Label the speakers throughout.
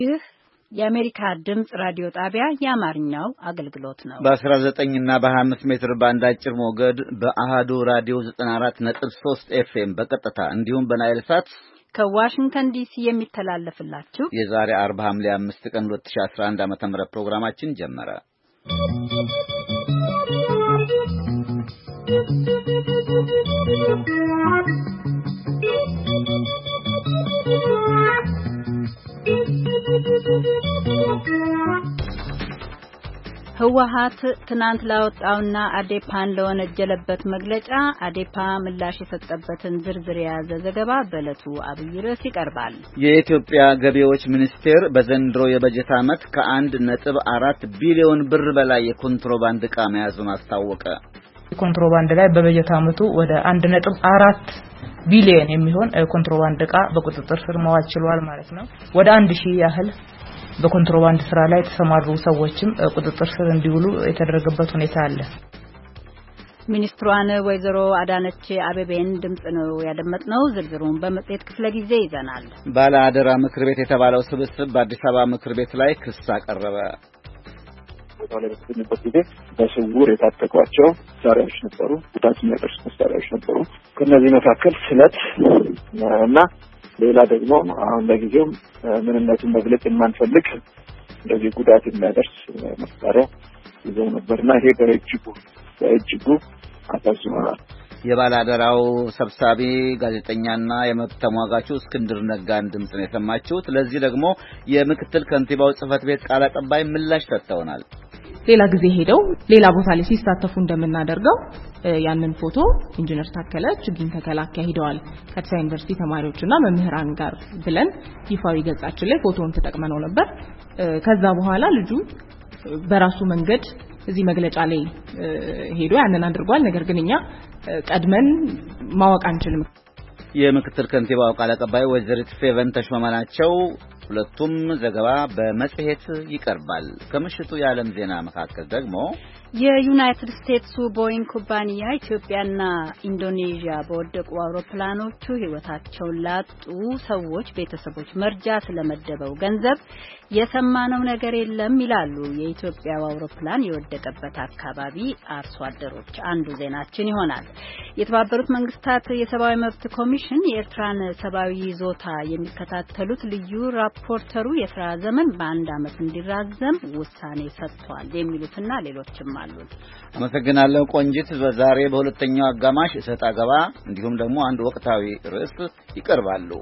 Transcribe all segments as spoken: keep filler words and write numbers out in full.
Speaker 1: ይህ የአሜሪካ ድምጽ ራዲዮ ጣቢያ የአማርኛው አገልግሎት ነው።
Speaker 2: በ19 እና በ25 ሜትር ባንድ አጭር ሞገድ በአሃዱ ራዲዮ ዘጠና አራት ነጥብ ሶስት ኤፍኤም በቀጥታ እንዲሁም በናይል ሳት
Speaker 1: ከዋሽንግተን ዲሲ የሚተላለፍላችሁ
Speaker 2: የዛሬ አርብ ሐምሌ አምስት ቀን ሁለት ሺህ አስራ አንድ ዓመተ ምህረት ፕሮግራማችን ጀመረ።
Speaker 1: ህወሓት ትናንት ላወጣውና አዴፓን ለወነጀለበት መግለጫ አዴፓ ምላሽ የሰጠበትን ዝርዝር የያዘ ዘገባ በዕለቱ አብይ ርዕስ ይቀርባል።
Speaker 2: የኢትዮጵያ ገቢዎች ሚኒስቴር በዘንድሮ የበጀት ዓመት ከአንድ ነጥብ አራት ቢሊዮን ብር በላይ የኮንትሮባንድ ዕቃ መያዙን አስታወቀ።
Speaker 3: ኮንትሮባንድ ላይ በበጀት ዓመቱ ወደ አንድ ነጥብ አራት ቢሊዮን የሚሆን ኮንትሮባንድ ዕቃ በቁጥጥር ስር መዋል ችሏል ማለት ነው። ወደ አንድ ሺህ ያህል በኮንትሮባንድ ስራ ላይ የተሰማሩ ሰዎችም ቁጥጥር ስር እንዲውሉ የተደረገበት ሁኔታ አለ።
Speaker 1: ሚኒስትሯን ወይዘሮ አዳነች አቤቤን ድምጽ ነው ያደመጥነው። ዝርዝሩን በመጽሔት ክፍለ ጊዜ ይዘናል።
Speaker 2: ባለ አደራ ምክር ቤት የተባለው ስብስብ በአዲስ አበባ ምክር ቤት ላይ ክስ አቀረበ።
Speaker 4: ቦታው ላይ በተገኘበት ጊዜ በስውር የታጠቋቸው መሳሪያዎች ነበሩ፣ ጉዳት የሚያደርሱ መሳሪያዎች ነበሩ። ከነዚህ መካከል ስለት እና ሌላ ደግሞ አሁን ለጊዜው ምንነቱን መግለጽ የማንፈልግ እንደዚህ ጉዳት የሚያደርስ መሳሪያ ይዘው ነበርና ይሄ በእጅጉ በእጅጉ አሳዝኖናል።
Speaker 2: የባላደራው ሰብሳቢ ጋዜጠኛና የመብት ተሟጋቹ እስክንድር ነጋን ድምጽ ነው የሰማችሁት። ለዚህ ደግሞ የምክትል ከንቲባው ጽህፈት ቤት ቃል አቀባይ ምላሽ ሰጥተውናል።
Speaker 5: ሌላ ጊዜ ሄደው ሌላ ቦታ ላይ ሲሳተፉ እንደምናደርገው ያንን ፎቶ ኢንጂነር ታከለ ችግኝ ተከላ አካሂደዋል ከአዲስ አበባ ዩኒቨርሲቲ ተማሪዎችና መምህራን ጋር ብለን ይፋዊ ገጻችን ላይ ፎቶውን ተጠቅመነው ነበር። ከዛ በኋላ ልጁ በራሱ መንገድ እዚህ መግለጫ ላይ ሄዶ ያንን አድርጓል። ነገር ግን እኛ ቀድመን ማወቅ አንችልም።
Speaker 2: የምክትል ከንቲባው ቃል አቀባይ ወይዘሪት ፌቨን ተሾመ ናቸው። ሁለቱም ዘገባ በመጽሔት ይቀርባል። ከምሽቱ የዓለም ዜና መካከል ደግሞ
Speaker 1: የዩናይትድ ስቴትሱ ቦይንግ ኩባንያ ኢትዮጵያና ኢንዶኔዥያ በወደቁ አውሮፕላኖቹ ሕይወታቸውን ላጡ ሰዎች ቤተሰቦች መርጃ ስለመደበው ገንዘብ የሰማነው ነገር የለም ይላሉ የኢትዮጵያው አውሮፕላን የወደቀበት አካባቢ አርሶ አደሮች። አንዱ ዜናችን ይሆናል። የተባበሩት መንግስታት የሰብአዊ መብት ኮሚሽን የኤርትራን ሰብአዊ ይዞታ የሚከታተሉት ልዩ ራፖርተሩ የሥራ ዘመን በአንድ ዓመት እንዲራዘም ውሳኔ ሰጥቷል የሚሉትና ሌሎችም አሉ።
Speaker 2: አመሰግናለሁ ቆንጂት። በዛሬ በሁለተኛው አጋማሽ እሰጥ አገባ እንዲሁም ደግሞ አንድ ወቅታዊ ርዕስ ይቀርባሉ።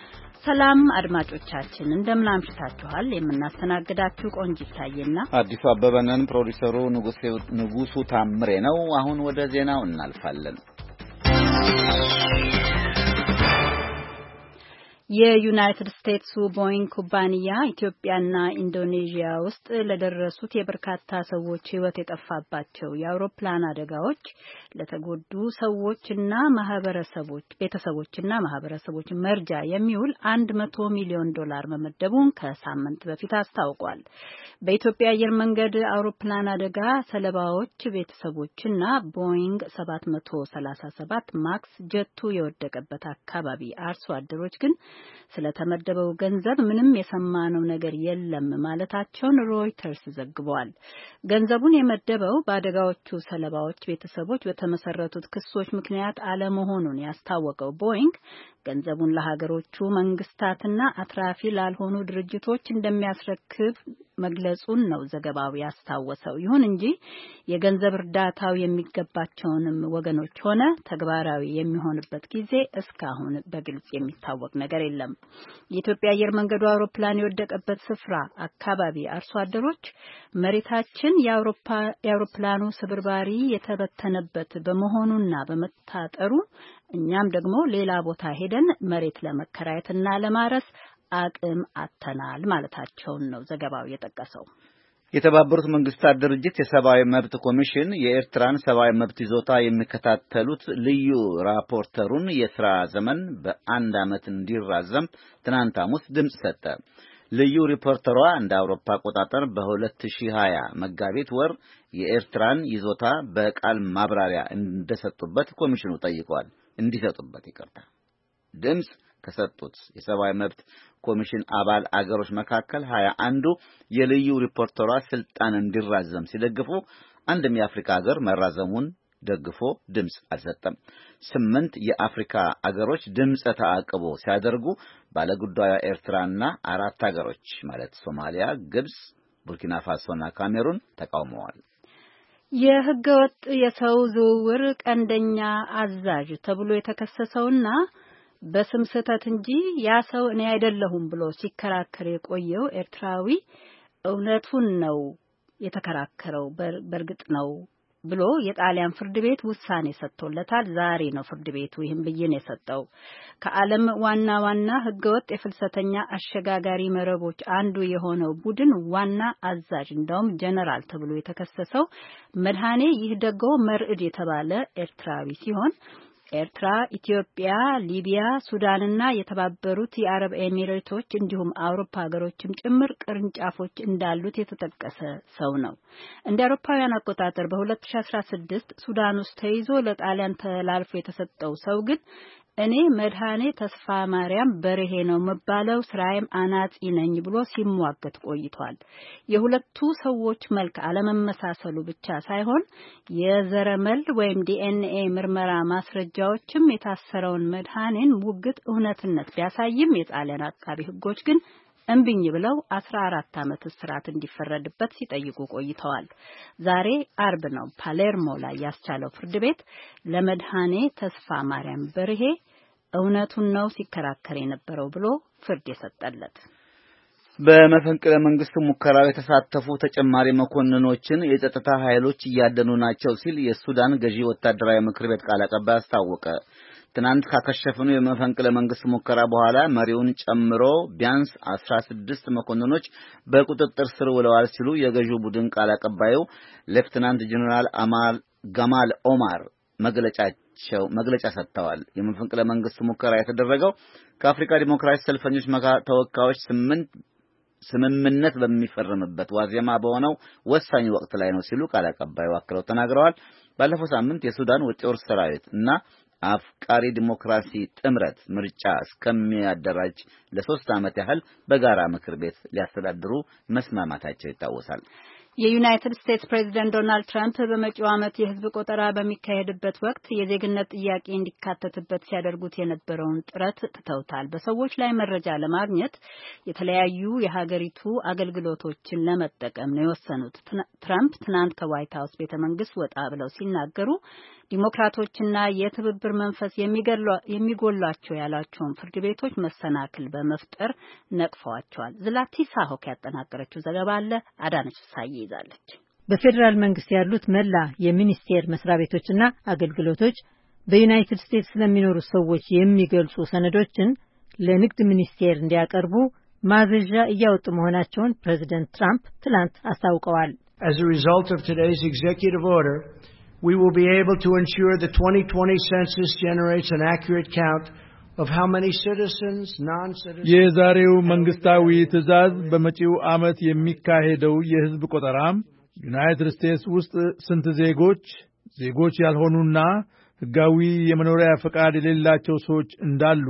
Speaker 1: ሰላም አድማጮቻችን እንደምን አምሽታችኋል? የምናስተናግዳችሁ ቆንጂት ታየና
Speaker 2: አዲሱ አበበ ነን። ፕሮዲሰሩ ንጉሱ ንጉሱ ታምሬ ነው። አሁን ወደ ዜናው እናልፋለን።
Speaker 1: የዩናይትድ ስቴትሱ ቦይንግ ኩባንያ ኢትዮጵያና ኢንዶኔዥያ ውስጥ ለደረሱት የበርካታ ሰዎች ሕይወት የጠፋባቸው የአውሮፕላን አደጋዎች ለተጎዱ ሰዎችና ማህበረሰቦች ቤተሰቦችና ማህበረሰቦች መርጃ የሚውል አንድ መቶ ሚሊዮን ዶላር መመደቡን ከሳምንት በፊት አስታውቋል። በኢትዮጵያ አየር መንገድ አውሮፕላን አደጋ ሰለባዎች ቤተሰቦችና ቦይንግ ሰባት መቶ ሰላሳ ሰባት ማክስ ጀቱ የወደቀበት አካባቢ አርሶ አደሮች ግን ስለተመደበው ገንዘብ ምንም የሰማነው ነገር የለም ማለታቸውን ሮይተርስ ዘግቧል። ገንዘቡን የመደበው በአደጋዎቹ ሰለባዎች ቤተሰቦች በተመሰረቱት ክሶች ምክንያት አለመሆኑን ያስታወቀው ቦይንግ ገንዘቡን ለሀገሮቹ መንግስታትና አትራፊ ላልሆኑ ድርጅቶች እንደሚያስረክብ መግለጹን ነው ዘገባው ያስታወሰው። ይሁን እንጂ የገንዘብ እርዳታው የሚገባቸውንም ወገኖች ሆነ ተግባራዊ የሚሆንበት ጊዜ እስካሁን በግልጽ የሚታወቅ ነገር የለም። የኢትዮጵያ አየር መንገዱ አውሮፕላን የወደቀበት ስፍራ አካባቢ አርሶ አደሮች መሬታችን የአውሮፓ የአውሮፕላኑ ስብርባሪ የተበተነበት በመሆኑና በመታጠሩ እኛም ደግሞ ሌላ ቦታ ሄደን መሬት ለመከራየትና ለማረስ አቅም አጥተናል ማለታቸውን ነው ዘገባው የጠቀሰው።
Speaker 2: የተባበሩት መንግስታት ድርጅት የሰብአዊ መብት ኮሚሽን የኤርትራን ሰብአዊ መብት ይዞታ የሚከታተሉት ልዩ ራፖርተሩን የሥራ ዘመን በአንድ ዓመት እንዲራዘም ትናንት ሐሙስ ድምጽ ሰጠ። ልዩ ሪፖርተሯ እንደ አውሮፓ አቆጣጠር በ2020 መጋቢት ወር የኤርትራን ይዞታ በቃል ማብራሪያ እንደሰጡበት ኮሚሽኑ ጠይቋል። እንዲሰጡበት ይቀርታ ድምጽ ከሰጡት የሰብአዊ መብት ኮሚሽን አባል አገሮች መካከል ሀያ አንዱ የልዩ ሪፖርተሯ ስልጣን እንዲራዘም ሲደግፉ አንድም የአፍሪካ ሀገር መራዘሙን ደግፎ ድምጽ አልሰጠም። ስምንት የአፍሪካ አገሮች ድምጽ ተአቅቦ ሲያደርጉ ባለጉዳዩ ኤርትራና አራት አገሮች ማለት ሶማሊያ፣ ግብጽ፣ ቡርኪና ፋሶና ካሜሩን ተቃውመዋል።
Speaker 1: የህገወጥ የሰው ዝውውር ቀንደኛ አዛዥ ተብሎ የተከሰሰውና በስም ስህተት እንጂ ያ ሰው እኔ አይደለሁም ብሎ ሲከራከር የቆየው ኤርትራዊ እውነቱን ነው የተከራከረው በእርግጥ ነው ብሎ የጣሊያን ፍርድ ቤት ውሳኔ ሰጥቶለታል። ዛሬ ነው ፍርድ ቤቱ ይህን ብይን የሰጠው። ከዓለም ዋና ዋና ህገወጥ የፍልሰተኛ አሸጋጋሪ መረቦች አንዱ የሆነው ቡድን ዋና አዛዥ እንደውም ጀነራል ተብሎ የተከሰሰው መድኃኔ ይህ ደግሞ መርዕድ የተባለ ኤርትራዊ ሲሆን ኤርትራ፣ ኢትዮጵያ፣ ሊቢያ፣ ሱዳንና የተባበሩት የአረብ ኤሚሬቶች እንዲሁም አውሮፓ ሀገሮችም ጭምር ቅርንጫፎች እንዳሉት የተጠቀሰ ሰው ነው። እንደ አውሮፓውያን አቆጣጠር በሁለት ሺህ አስራ ስድስት ሱዳን ውስጥ ተይዞ ለጣሊያን ተላልፎ የተሰጠው ሰው ግን እኔ መድኃኔ ተስፋ ማርያም በርሄ ነው መባለው ስራዬም አናጺ ነኝ ብሎ ሲሟገት ቆይቷል። የሁለቱ ሰዎች መልክ አለመመሳሰሉ ብቻ ሳይሆን የዘረመል ወይም ዲኤንኤ ምርመራ ማስረጃዎችም የታሰረውን መድኃኔን ሙግት እውነትነት ቢያሳይም የጣሊያን አቃቢ ሕጎች ግን እምብኝ ብለው አስራ አራት ዓመት እስራት እንዲፈረድበት ሲጠይቁ ቆይተዋል። ዛሬ አርብ ነው ፓሌርሞ ላይ ያስቻለው ፍርድ ቤት ለመድኃኔ ተስፋ ማርያም በርሄ እውነቱን ነው ሲከራከር የነበረው ብሎ ፍርድ የሰጠለት።
Speaker 2: በመፈንቅለ መንግስት ሙከራው የተሳተፉ ተጨማሪ መኮንኖችን የጸጥታ ኃይሎች እያደኑ ናቸው ሲል የሱዳን ገዢ ወታደራዊ ምክር ቤት ቃል አቀባይ አስታወቀ። ትናንት ካከሸፈኑ የመፈንቅለ መንግስት ሙከራ በኋላ መሪውን ጨምሮ ቢያንስ አስራ ስድስት መኮንኖች በቁጥጥር ስር ውለዋል ሲሉ የገዢው ቡድን ቃል አቀባዩ ሌፍተናንት ጀነራል አማል ጋማል ኦማር መግለጫቸው መግለጫ ሰጥተዋል። የመፈንቅለ መንግስት ሙከራ የተደረገው ከአፍሪካ ዲሞክራሲ ሰልፈኞች ተወካዮች ስምንት ስምምነት በሚፈርምበት ዋዜማ በሆነው ወሳኝ ወቅት ላይ ነው ሲሉ ቃል አቀባዩ አክለው ተናግረዋል። ባለፈው ሳምንት የሱዳን የጦር ሰራዊት እና አፍቃሪ ዲሞክራሲ ጥምረት ምርጫ እስከሚያደራጅ ለሶስት ዓመት ያህል በጋራ ምክር ቤት ሊያስተዳድሩ መስማማታቸው ይታወሳል።
Speaker 1: የዩናይትድ ስቴትስ ፕሬዝዳንት ዶናልድ ትራምፕ በመጪው ዓመት የህዝብ ቆጠራ በሚካሄድበት ወቅት የዜግነት ጥያቄ እንዲካተትበት ሲያደርጉት የነበረውን ጥረት ትተውታል። በሰዎች ላይ መረጃ ለማግኘት የተለያዩ የሀገሪቱ አገልግሎቶችን ለመጠቀም ነው የወሰኑት። ትራምፕ ትናንት ከዋይት ሀውስ ቤተ መንግስት ወጣ ብለው ሲናገሩ ዲሞክራቶችና የትብብር መንፈስ የሚጎሏቸው ያላቸውን ፍርድ ቤቶች መሰናክል በመፍጠር ነቅፈዋቸዋል። ዝላቲሳ ሆክ ያጠናቀረችው ዘገባ አለ አዳነች ሳይ ይዛለች።
Speaker 6: በፌደራል መንግስት ያሉት መላ የሚኒስቴር መስሪያ ቤቶችና አገልግሎቶች በዩናይትድ ስቴትስ ለሚኖሩ ሰዎች የሚገልጹ ሰነዶችን ለንግድ ሚኒስቴር እንዲያቀርቡ ማዘዣ እያወጡ መሆናቸውን ፕሬዚደንት ትራምፕ ትላንት አስታውቀዋል።
Speaker 7: As a result of today's executive order, we will be able to ensure the twenty twenty census generates an accurate count of how many citizens, non-citizens.
Speaker 8: የዛሬው መንግስታዊ ትዕዛዝ በመጪው ዓመት የሚካሄደው የህዝብ ቆጠራም ዩናይትድ ስቴትስ ውስጥ ስንት ዜጎች ዜጎች ያልሆኑና ህጋዊ የመኖሪያ ፈቃድ የሌላቸው ሰዎች እንዳሉ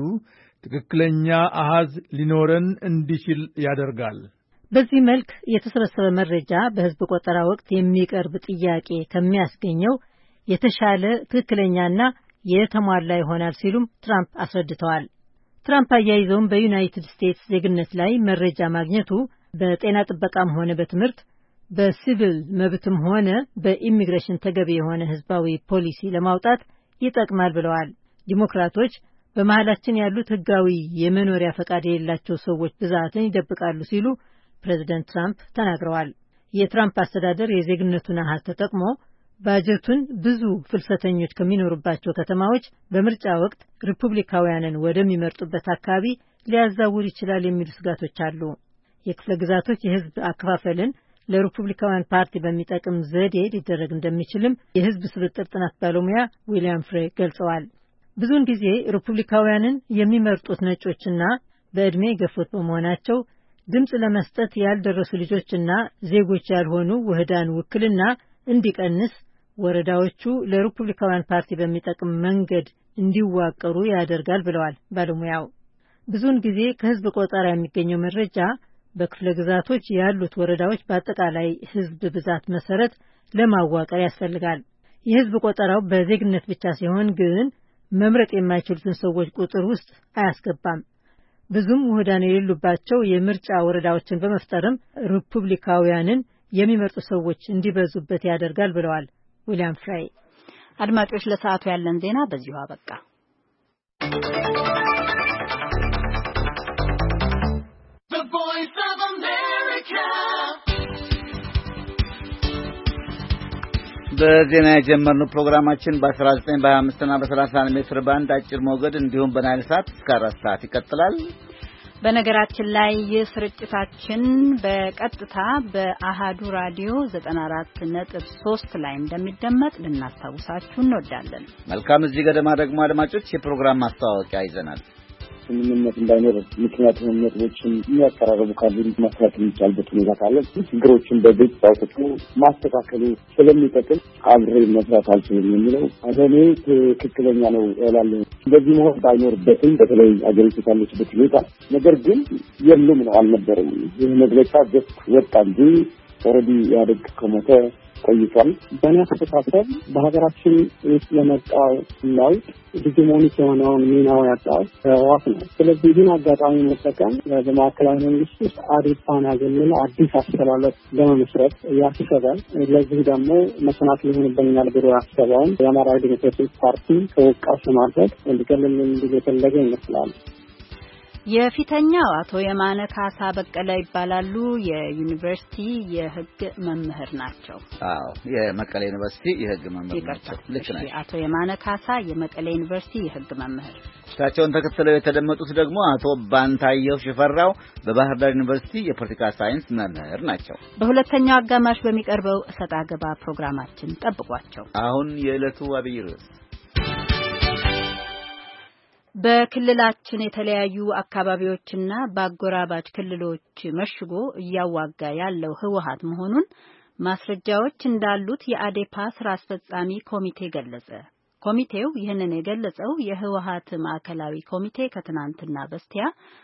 Speaker 8: ትክክለኛ አሃዝ ሊኖረን እንዲችል ያደርጋል።
Speaker 6: በዚህ መልክ የተሰበሰበ መረጃ በህዝብ ቆጠራ ወቅት የሚቀርብ ጥያቄ ከሚያስገኘው የተሻለ ትክክለኛና የተሟላ ይሆናል ሲሉም ትራምፕ አስረድተዋል። ትራምፕ አያይዘውም በዩናይትድ ስቴትስ ዜግነት ላይ መረጃ ማግኘቱ በጤና ጥበቃም ሆነ በትምህርት በሲቪል መብትም ሆነ በኢሚግሬሽን ተገቢ የሆነ ህዝባዊ ፖሊሲ ለማውጣት ይጠቅማል ብለዋል። ዲሞክራቶች በመሃላችን ያሉት ህጋዊ የመኖሪያ ፈቃድ የሌላቸው ሰዎች ብዛትን ይደብቃሉ ሲሉ ፕሬዚደንት ትራምፕ ተናግረዋል። የትራምፕ አስተዳደር የዜግነቱን አሃዝ ተጠቅሞ ባጀቱን ብዙ ፍልሰተኞች ከሚኖሩባቸው ከተማዎች በምርጫ ወቅት ሪፑብሊካውያንን ወደሚመርጡበት አካባቢ ሊያዛውር ይችላል የሚሉ ስጋቶች አሉ። የክፍለ ግዛቶች የህዝብ አከፋፈልን ለሪፑብሊካውያን ፓርቲ በሚጠቅም ዘዴ ሊደረግ እንደሚችልም የህዝብ ስብጥር ጥናት ባለሙያ ዊሊያም ፍሬ ገልጸዋል። ብዙውን ጊዜ ሪፑብሊካውያንን የሚመርጡት ነጮችና በዕድሜ የገፉት በመሆናቸው ድምፅ ለመስጠት ያልደረሱ ልጆችና ዜጎች ያልሆኑ ውህዳን ውክልና እንዲቀንስ ወረዳዎቹ ለሪፑብሊካውያን ፓርቲ በሚጠቅም መንገድ እንዲዋቀሩ ያደርጋል ብለዋል ባለሙያው። ብዙውን ጊዜ ከህዝብ ቆጠራ የሚገኘው መረጃ በክፍለ ግዛቶች ያሉት ወረዳዎች በአጠቃላይ ህዝብ ብዛት መሰረት ለማዋቀር ያስፈልጋል። የህዝብ ቆጠራው በዜግነት ብቻ ሲሆን ግን መምረጥ የማይችሉትን ሰዎች ቁጥር ውስጥ አያስገባም። ብዙም ውህዳን የሌሉባቸው የምርጫ ወረዳዎችን በመፍጠርም ሪፑብሊካውያንን የሚመርጡ ሰዎች እንዲበዙበት ያደርጋል ብለዋል ዊሊያም ፍራይ።
Speaker 1: አድማጮች፣ ለሰዓቱ ያለን ዜና በዚሁ አበቃ።
Speaker 2: በዜና የጀመርነው ፕሮግራማችን በ19 በ25 እና በ30 ሜትር ባንድ አጭር ሞገድ እንዲሁም በናይል ሳት እስከ አራት ሰዓት ይቀጥላል።
Speaker 1: በነገራችን ላይ የስርጭታችን በቀጥታ በአሃዱ ራዲዮ ዘጠና አራት ነጥብ ሶስት ላይ እንደሚደመጥ ልናስታውሳችሁ እንወዳለን።
Speaker 2: መልካም። እዚህ ገደማ ደግሞ አድማጮች የፕሮግራም ማስተዋወቂያ ይዘናል።
Speaker 4: ስምምነት እንዳይኖር ምክንያት የሆኑ ነጥቦችን የሚያቀራረቡ ካሉ ማስተካከል የሚቻልበት ሁኔታ ካለ ችግሮችን በግልጽ አውጥቶ ማስተካከሉ ስለሚጠቅም አብሬ መስራት አልችልም የሚለው አደኔ ትክክለኛ ነው እላለሁ። እንደዚህ መሆን ባይኖርበትም በተለይ አገሪቱ ካለችበት ሁኔታ ነገር ግን የለም ነው አልነበረም። ይህ መግለጫ ጀስት ወጣ እንጂ ኦልሬዲ ያደግ ከሞተ ቆይቷል። በእኔ አስተሳሰብ በሀገራችን ውስጥ ለመጣው ለውጥ ዲሞኒክ የሆነውን ሚናው ያጣው ህወሓት ነው። ስለዚህ ይህን አጋጣሚ መጠቀም በማዕከላዊ መንግስት ውስጥ አዴፓን ያገለለ አዲስ አስተላለፍ ለመመስረት ያስባል። ለዚህ ደግሞ መሰናክል ይሆንብኛል ብሎ ያሰበውን የአማራ ዲሞክራሲያዊ ፓርቲ ተወቃሽ ማድረግ እንዲገለል እንዲገለገ ይመስላል።
Speaker 1: የፊተኛው አቶ የማነ ካሳ በቀለ ይባላሉ። የዩኒቨርሲቲ የህግ መምህር ናቸው።
Speaker 2: አዎ የመቀሌ ዩኒቨርሲቲ የህግ መምህር ናቸው። ልክ ነሽ።
Speaker 1: አቶ የማነ ካሳ የመቀሌ ዩኒቨርሲቲ የህግ መምህር።
Speaker 2: እሳቸውን ተከትለው የተደመጡት ደግሞ አቶ ባንታየው ሽፈራው በባህር ዳር ዩኒቨርሲቲ የፖለቲካ ሳይንስ መምህር ናቸው።
Speaker 1: በሁለተኛው አጋማሽ በሚቀርበው እሰጥ አገባ ፕሮግራማችን ጠብቋቸው።
Speaker 2: አሁን የዕለቱ አብይ ርዕስ
Speaker 1: በክልላችን የተለያዩ አካባቢዎችና በአጎራባች ክልሎች መሽጎ እያዋጋ ያለው ህወሓት መሆኑን ማስረጃዎች እንዳሉት የአዴፓ ስራ አስፈጻሚ ኮሚቴ ገለጸ። ኮሚቴው ይህንን የገለጸው የህወሓት ማዕከላዊ ኮሚቴ ከትናንትና በስቲያ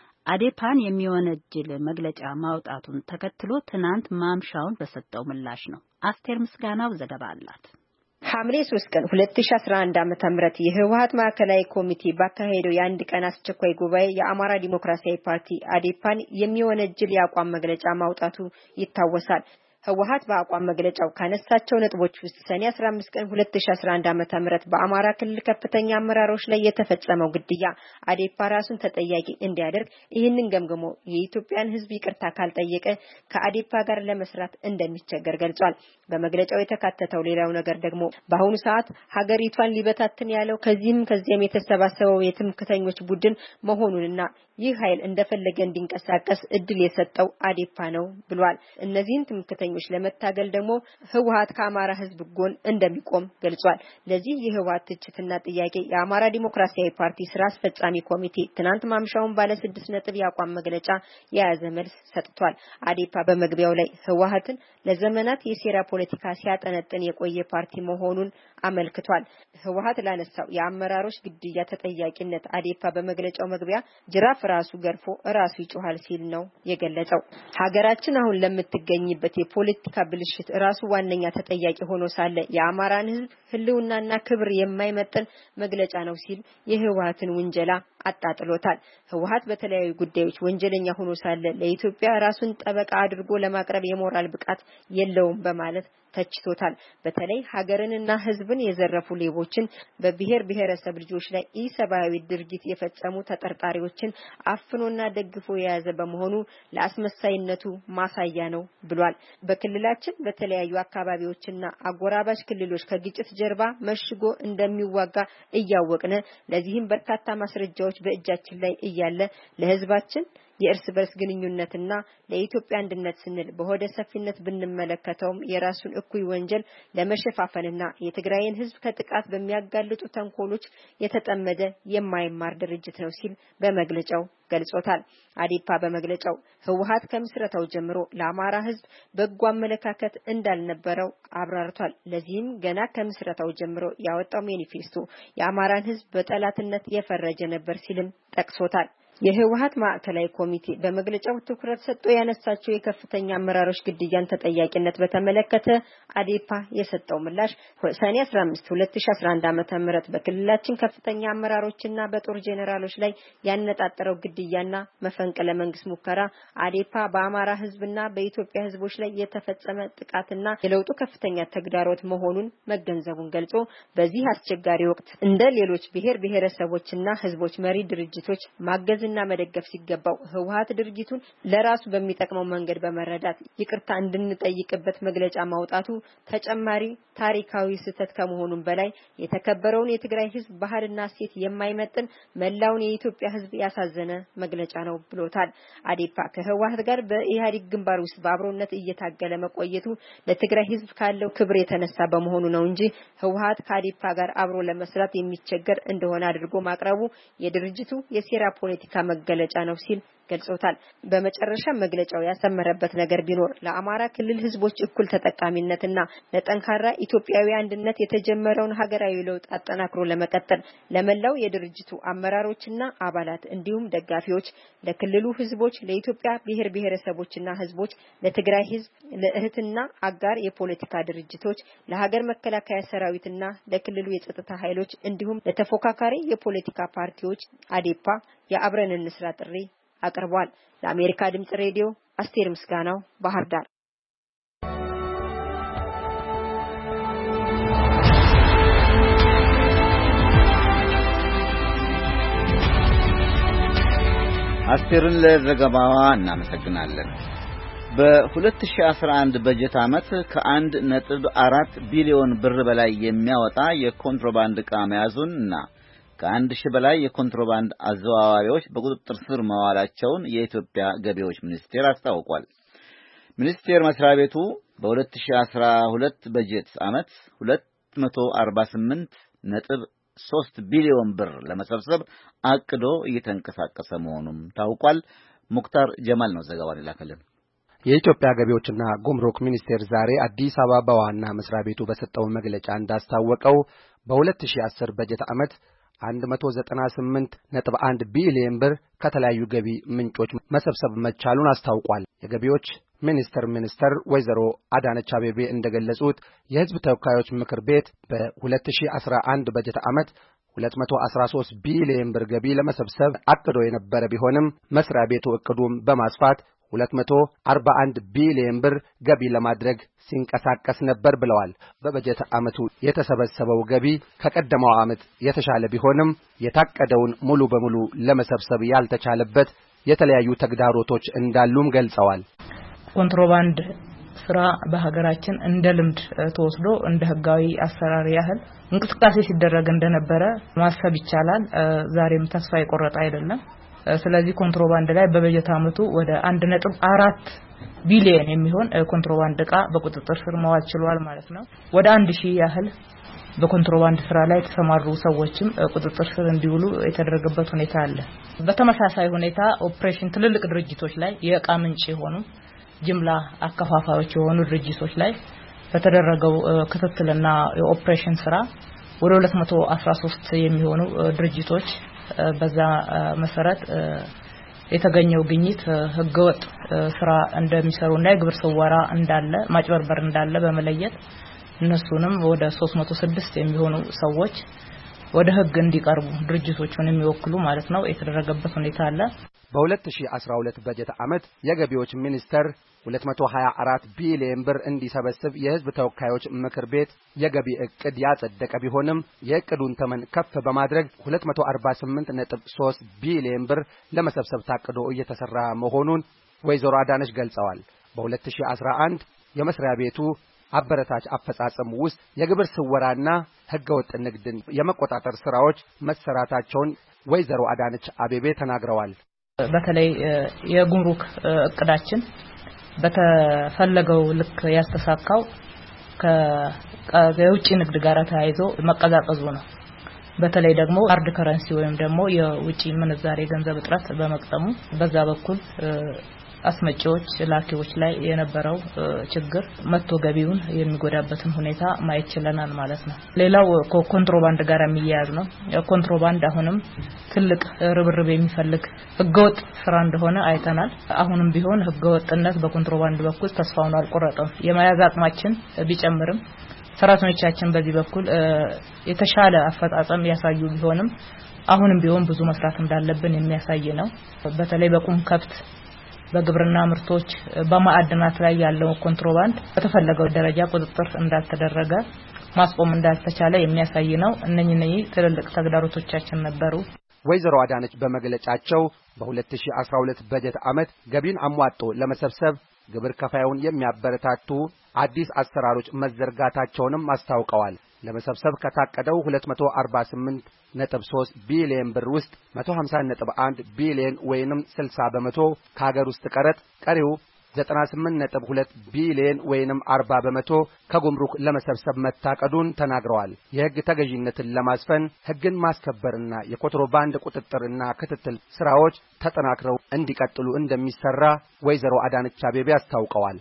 Speaker 1: አዴፓን የሚወነጅል መግለጫ ማውጣቱን ተከትሎ ትናንት ማምሻውን በሰጠው ምላሽ ነው። አስቴር ምስጋናው ዘገባ አላት።
Speaker 9: ሐምሌ ሶስት ቀን ሁለት ሺህ አስራ አንድ ዓመተ ምህረት የህወሓት ማዕከላዊ ኮሚቴ ባካሄደው የአንድ ቀን አስቸኳይ ጉባኤ የአማራ ዲሞክራሲያዊ ፓርቲ አዴፓን የሚወነጅል የአቋም መግለጫ ማውጣቱ ይታወሳል። ህወሓት በአቋም መግለጫው ካነሳቸው ነጥቦች ውስጥ ሰኔ አስራ አምስት ቀን ሁለት ሺህ አስራ አንድ ዓመተ ምህረት በአማራ ክልል ከፍተኛ አመራሮች ላይ የተፈጸመው ግድያ አዴፓ ራሱን ተጠያቂ እንዲያደርግ ይህንን ገምግሞ የኢትዮጵያን ህዝብ ይቅርታ ካልጠየቀ ከአዴፓ ጋር ለመስራት እንደሚቸገር ገልጿል። በመግለጫው የተካተተው ሌላው ነገር ደግሞ በአሁኑ ሰዓት ሀገሪቷን ሊበታትን ያለው ከዚህም ከዚያም የተሰባሰበው የትምክተኞች ቡድን መሆኑንና ይህ ኃይል እንደፈለገ እንዲንቀሳቀስ እድል የሰጠው አዴፓ ነው ብሏል። እነዚህን ትምክተኞች ለመታገል ደግሞ ህወሓት ከአማራ ህዝብ ጎን እንደሚቆም ገልጿል። ለዚህ የህወሓት ትችትና ጥያቄ የአማራ ዲሞክራሲያዊ ፓርቲ ስራ አስፈጻሚ ኮሚቴ ትናንት ማምሻውን ባለ ስድስት ነጥብ ያቋም መግለጫ የያዘ መልስ ሰጥቷል። አዴፓ በመግቢያው ላይ ህወሓትን ለዘመናት የሴራ ፖለቲካ ሲያጠነጥን የቆየ ፓርቲ መሆኑን አመልክቷል። ህወሓት ላነሳው የአመራሮች ግድያ ተጠያቂነት አዴፓ በመግለጫው መግቢያ ጅራፍ ራሱ ገርፎ ራሱ ይጮሃል ሲል ነው የገለጸው። ሀገራችን አሁን ለምትገኝበት የፖለቲካ ብልሽት ራሱ ዋነኛ ተጠያቂ ሆኖ ሳለ የአማራን ህዝብ ህልውናና ክብር የማይመጥን መግለጫ ነው ሲል የህወሓትን ውንጀላ አጣጥሎታል። ህወሓት በተለያዩ ጉዳዮች ወንጀለኛ ሆኖ ሳለ ለኢትዮጵያ ራሱን ጠበቃ አድርጎ ለማቅረብ የሞራል ብቃት የለውም በማለት ተችቶታል። በተለይ ሀገርንና ህዝብን የዘረፉ ሌቦችን በብሔር ብሔረሰብ ልጆች ላይ ኢሰብአዊ ድርጊት የፈጸሙ ተጠርጣሪዎችን አፍኖና ደግፎ የያዘ በመሆኑ ለአስመሳይነቱ ማሳያ ነው ብሏል። በክልላችን በተለያዩ አካባቢዎችና አጎራባች ክልሎች ከግጭት ጀርባ መሽጎ እንደሚዋጋ እያወቅነ ለዚህም በርካታ ማስረጃዎች በእጃችን ላይ እያለ ለህዝባችን የእርስ በርስ ግንኙነትና ለኢትዮጵያ አንድነት ስንል በሆደ ሰፊነት ብንመለከተውም የራሱን እኩይ ወንጀል ለመሸፋፈንና የትግራይን ህዝብ ከጥቃት በሚያጋልጡ ተንኮሎች የተጠመደ የማይማር ድርጅት ነው ሲል በመግለጫው ገልጾታል። አዴፓ በመግለጫው ህወሓት ከምስረታው ጀምሮ ለአማራ ህዝብ በጎ አመለካከት እንዳልነበረው አብራርቷል። ለዚህም ገና ከምስረታው ጀምሮ ያወጣው ማኒፌስቶ የአማራን ህዝብ በጠላትነት የፈረጀ ነበር ሲልም ጠቅሶታል። የህወሓት ማዕከላዊ ኮሚቴ በመግለጫው ትኩረት ሰጥቶ ያነሳቸው የከፍተኛ አመራሮች ግድያን ተጠያቂነት በተመለከተ አዴፓ የሰጠው ምላሽ ሰኔ አስራ አምስት ሁለት ሺህ አስራ አንድ ዓመተ ምህረት በክልላችን ከፍተኛ አመራሮችና በጦር ጄኔራሎች ላይ ያነጣጠረው ግድያና መፈንቅለ መንግስት ሙከራ አዴፓ በአማራ ህዝብና በኢትዮጵያ ህዝቦች ላይ የተፈጸመ ጥቃትና የለውጡ ከፍተኛ ተግዳሮት መሆኑን መገንዘቡን ገልጾ በዚህ አስቸጋሪ ወቅት እንደ ሌሎች ብሔር ብሔረሰቦችና ህዝቦች መሪ ድርጅቶች ማገዝ እና መደገፍ ሲገባው ህወሓት ድርጅቱን ለራሱ በሚጠቅመው መንገድ በመረዳት ይቅርታ እንድንጠይቅበት መግለጫ ማውጣቱ ተጨማሪ ታሪካዊ ስህተት ከመሆኑም በላይ የተከበረውን የትግራይ ህዝብ ባህልና ሴት የማይመጥን መላውን የኢትዮጵያ ህዝብ ያሳዘነ መግለጫ ነው ብሎታል። አዴፓ ከህወሓት ጋር በኢህአዴግ ግንባር ውስጥ በአብሮነት እየታገለ መቆየቱ ለትግራይ ህዝብ ካለው ክብር የተነሳ በመሆኑ ነው እንጂ ህወሓት ከአዴፓ ጋር አብሮ ለመስራት የሚቸገር እንደሆነ አድርጎ ማቅረቡ የድርጅቱ የሴራ ፖለቲካ መገለጫ ነው ሲል ገልጾታል። በመጨረሻ መግለጫው ያሰመረበት ነገር ቢኖር ለአማራ ክልል ህዝቦች እኩል ተጠቃሚነትና ለጠንካራ ኢትዮጵያዊ አንድነት የተጀመረውን ሀገራዊ ለውጥ አጠናክሮ ለመቀጠል ለመላው የድርጅቱ አመራሮችና አባላት እንዲሁም ደጋፊዎች፣ ለክልሉ ህዝቦች፣ ለኢትዮጵያ ብሔር ብሔረሰቦችና ህዝቦች፣ ለትግራይ ህዝብ፣ ለእህትና አጋር የፖለቲካ ድርጅቶች፣ ለሀገር መከላከያ ሰራዊትና ለክልሉ የጸጥታ ኃይሎች እንዲሁም ለተፎካካሪ የፖለቲካ ፓርቲዎች አዴፓ የአብረን እንስራ ጥሪ አቅርቧል። ለአሜሪካ ድምጽ ሬዲዮ አስቴር ምስጋናው ባህር ዳር።
Speaker 2: አስቴርን ለዘገባዋ እናመሰግናለን። በ2011 በጀት ዓመት ከአንድ ነጥብ አራት ቢሊዮን ብር በላይ የሚያወጣ የኮንትሮባንድ ዕቃ መያዙንና ከአንድ ሺህ በላይ የኮንትሮባንድ አዘዋዋሪዎች በቁጥጥር ስር መዋላቸውን የኢትዮጵያ ገቢዎች ሚኒስቴር አስታውቋል። ሚኒስቴር መስሪያ ቤቱ በ2012 በጀት ዓመት ሁለት መቶ አርባ ስምንት ነጥብ ሶስት ቢሊዮን ብር ለመሰብሰብ አቅዶ እየተንቀሳቀሰ መሆኑም ታውቋል። ሙክታር ጀማል ነው ዘገባውን የላከልን።
Speaker 10: የኢትዮጵያ ገቢዎችና ጉምሩክ ሚኒስቴር ዛሬ አዲስ አበባ በዋና መስሪያ ቤቱ በሰጠው መግለጫ እንዳስታወቀው በ2010 በጀት ዓመት አንድ መቶ ዘጠና ስምንት ነጥብ አንድ ቢሊዮን ብር ከተለያዩ ገቢ ምንጮች መሰብሰብ መቻሉን አስታውቋል። የገቢዎች ሚኒስቴር ሚኒስትር ወይዘሮ አዳነች አቤቤ እንደገለጹት የሕዝብ ተወካዮች ምክር ቤት በ2011 በጀት ዓመት ሁለት መቶ አስራ ሶስት ቢሊዮን ብር ገቢ ለመሰብሰብ አቅዶ የነበረ ቢሆንም መስሪያ ቤቱ እቅዱን በማስፋት ሁለት መቶ አርባ አንድ ቢሊዮን ብር ገቢ ለማድረግ ሲንቀሳቀስ ነበር ብለዋል። በበጀት ዓመቱ የተሰበሰበው ገቢ ከቀደመው ዓመት የተሻለ ቢሆንም የታቀደውን ሙሉ በሙሉ ለመሰብሰብ ያልተቻለበት የተለያዩ ተግዳሮቶች እንዳሉም ገልጸዋል።
Speaker 3: ኮንትሮባንድ ስራ በሀገራችን እንደ ልምድ ተወስዶ እንደ ህጋዊ አሰራር ያህል እንቅስቃሴ ሲደረግ እንደነበረ ማሰብ ይቻላል። ዛሬም ተስፋ የቆረጠ አይደለም። ስለዚህ ኮንትሮባንድ ላይ በበጀት ዓመቱ ወደ አንድ ነጥብ አራት ቢሊዮን የሚሆን ኮንትሮባንድ ዕቃ በቁጥጥር ስር መዋል ችሏል ማለት ነው። ወደ አንድ ሺህ ያህል በኮንትሮባንድ ስራ ላይ ተሰማሩ ሰዎችም ቁጥጥር ስር እንዲውሉ የተደረገበት ሁኔታ አለ። በተመሳሳይ ሁኔታ ኦፕሬሽን ትልልቅ ድርጅቶች ላይ የዕቃ ምንጭ የሆኑ ጅምላ አከፋፋዮች የሆኑ ድርጅቶች ላይ በተደረገው ክትትልና የኦፕሬሽን ስራ ወደ ሁለት መቶ አስራ ሶስት የሚሆኑ ድርጅቶች በዛ መሰረት የተገኘው ግኝት ህገወጥ ስራ እንደሚሰሩና የግብር ስወራ እንዳለ ማጭበርበር እንዳለ በመለየት እነሱንም ወደ ሶስት መቶ ስድስት የሚሆኑ ሰዎች ወደ ህግ እንዲቀርቡ ድርጅቶቹን የሚወክሉ ማለት ነው የተደረገበት ሁኔታ አለ።
Speaker 10: በ2012 በጀት ዓመት የገቢዎች ሚኒስቴር ሁለት መቶ ሀያ አራት ቢሊዮን ብር እንዲሰበስብ የህዝብ ተወካዮች ምክር ቤት የገቢ ዕቅድ ያጸደቀ ቢሆንም የዕቅዱን ተመን ከፍ በማድረግ ሁለት መቶ አርባ ስምንት ነጥብ ሶስት ቢሊዮን ብር ለመሰብሰብ ታቅዶ እየተሰራ መሆኑን ወይዘሮ አዳነች ገልጸዋል። በ2011 የመስሪያ ቤቱ አበረታች አፈጻጸም ውስጥ የግብር ስወራና ህገወጥ ንግድን የመቆጣጠር ስራዎች መሰራታቸውን ወይዘሮ አዳነች አቤቤ ተናግረዋል።
Speaker 3: በተለይ የጉምሩክ እቅዳችን በተፈለገው ልክ ያስተሳካው ከውጪ ንግድ ጋር ተያይዞ መቀዛቀዙ ነው። በተለይ ደግሞ ሃርድ ከረንሲ ወይም ደግሞ የውጪ ምንዛሬ ገንዘብ እጥረት በመቅጠሙ በዛ በኩል አስመጪዎች ላኪዎች ላይ የነበረው ችግር መጥቶ ገቢውን የሚጎዳበትን ሁኔታ ማየት ችለናል ማለት ነው። ሌላው ከኮንትሮባንድ ጋር የሚያያዝ ነው። ኮንትሮባንድ አሁንም ትልቅ ርብርብ የሚፈልግ ህገወጥ ስራ እንደሆነ አይተናል። አሁንም ቢሆን ህገወጥነት በኮንትሮባንድ በኩል ተስፋውን አልቆረጠም። የመያዝ አቅማችን ቢጨምርም ሰራተኞቻችን በዚህ በኩል የተሻለ አፈጻጸም ያሳዩ ቢሆንም አሁንም ቢሆን ብዙ መስራት እንዳለብን የሚያሳይ ነው። በተለይ በቁም ከብት በግብርና ምርቶች በማዕድናት ላይ ያለው ኮንትሮባንድ በተፈለገው ደረጃ ቁጥጥር እንዳልተደረገ ማስቆም እንዳልተቻለ የሚያሳይ ነው። እነኚህ ትልልቅ ተግዳሮቶቻችን ነበሩ።
Speaker 10: ወይዘሮ አዳነች በመግለጫቸው በ2012 በጀት ዓመት ገቢን አሟጦ ለመሰብሰብ ግብር ከፋዩን የሚያበረታቱ አዲስ አሰራሮች መዘርጋታቸውንም አስታውቀዋል። ለመሰብሰብ ከታቀደው ሁለት መቶ አርባ ስምንት ነጥብ ሶስት ቢሊዮን ብር ውስጥ መቶ ሃምሳ ነጥብ አንድ ቢሊዮን ወይንም ስልሳ በመቶ ከሀገር ውስጥ ቀረጥ፣ ቀሪው ዘጠና ስምንት ነጥብ ሁለት ቢሊዮን ወይንም አርባ በመቶ ከጉምሩክ ለመሰብሰብ መታቀዱን ተናግረዋል። የሕግ ተገዥነትን ለማስፈን ሕግን ማስከበርና የኮንትሮባንድ ቁጥጥርና ክትትል ስራዎች ተጠናክረው እንዲቀጥሉ እንደሚሰራ ወይዘሮ አዳነች አቤቤ አስታውቀዋል።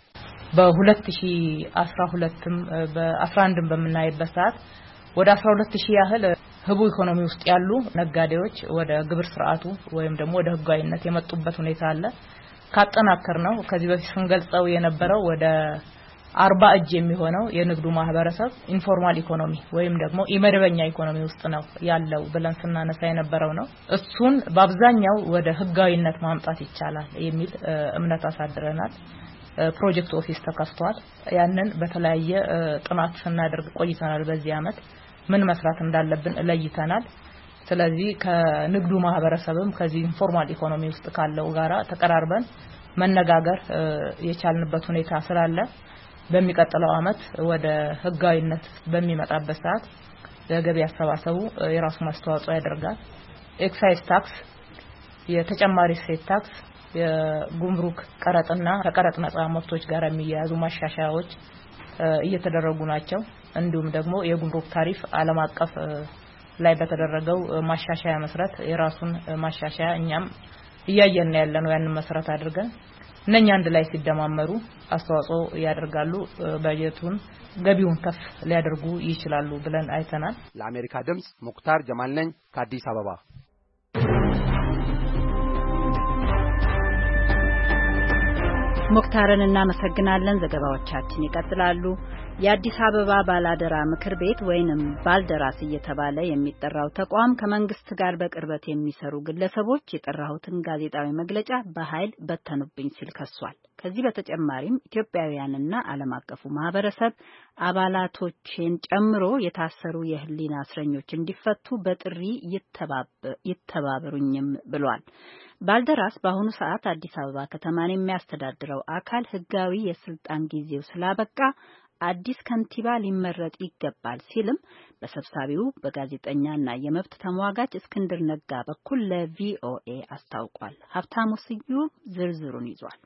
Speaker 3: በ2012ም በ11ም በመናይበት ሰዓት ወደ አስራ ሁለት ሺህ ያህል ህቡ ኢኮኖሚ ውስጥ ያሉ ነጋዴዎች ወደ ግብር ስርዓቱ ወይም ደግሞ ወደ ህጋዊነት የመጡበት ሁኔታ አለ። ካጠናከር ነው ከዚህ በፊት ስንገልጸው የነበረው ወደ አርባ እጅ የሚሆነው የንግዱ ማህበረሰብ ኢንፎርማል ኢኮኖሚ ወይም ደግሞ ኢመደበኛ ኢኮኖሚ ውስጥ ነው ያለው ብለን ስናነሳ የነበረው ነው። እሱን በአብዛኛው ወደ ህጋዊነት ማምጣት ይቻላል የሚል እምነት አሳድረናል። ፕሮጀክት ኦፊስ ተከፍቷል። ያንን በተለያየ ጥናት ስናደርግ ቆይተናል። በዚህ አመት ምን መስራት እንዳለብን ለይተናል። ስለዚህ ከንግዱ ማህበረሰብም ከዚህ ኢንፎርማል ኢኮኖሚ ውስጥ ካለው ጋራ ተቀራርበን መነጋገር የቻልንበት ሁኔታ ስላለ በሚቀጥለው አመት ወደ ህጋዊነት በሚመጣበት ሰዓት ለገቢ አሰባሰቡ የራሱ ማስተዋጽኦ ያደርጋል። ኤክሳይዝ ታክስ፣ የተጨማሪ እሴት ታክስ፣ የጉምሩክ ቀረጥና ከቀረጥ ነፃ ምርቶች ጋር የሚያያዙ ማሻሻያዎች እየተደረጉ ናቸው። እንዲሁም ደግሞ የጉምሩክ ታሪፍ ዓለም አቀፍ ላይ በተደረገው ማሻሻያ መሰረት የራሱን ማሻሻያ እኛም እያየን ያለነው ያን መሰረት አድርገን እነኛ አንድ ላይ ሲደማመሩ አስተዋጽኦ ያደርጋሉ። በጀቱን ገቢውን ከፍ ሊያደርጉ ይችላሉ ብለን አይተናል።
Speaker 10: ለአሜሪካ ድምጽ ሙክታር ጀማል ነኝ ከአዲስ አበባ።
Speaker 1: ሙክታርን እናመሰግናለን። ዘገባዎቻችን ይቀጥላሉ። የአዲስ አበባ ባላደራ ምክር ቤት ወይንም ባልደራስ እየተባለ የሚጠራው ተቋም ከመንግስት ጋር በቅርበት የሚሰሩ ግለሰቦች የጠራሁትን ጋዜጣዊ መግለጫ በኃይል በተኑብኝ ሲል ከሷል። ከዚህ በተጨማሪም ኢትዮጵያውያንና ዓለም አቀፉ ማህበረሰብ አባላቶችን ጨምሮ የታሰሩ የህሊና እስረኞች እንዲፈቱ በጥሪ ይተባበሩኝም ብሏል። ባልደራስ በአሁኑ ሰዓት አዲስ አበባ ከተማን የሚያስተዳድረው አካል ህጋዊ የስልጣን ጊዜው ስላበቃ አዲስ ከንቲባ ሊመረጥ ይገባል ሲልም በሰብሳቢው በጋዜጠኛና የመብት ተሟጋች እስክንድር ነጋ በኩል ለቪኦኤ አስታውቋል። ሀብታሙ ስዩም ዝርዝሩን ይዟል።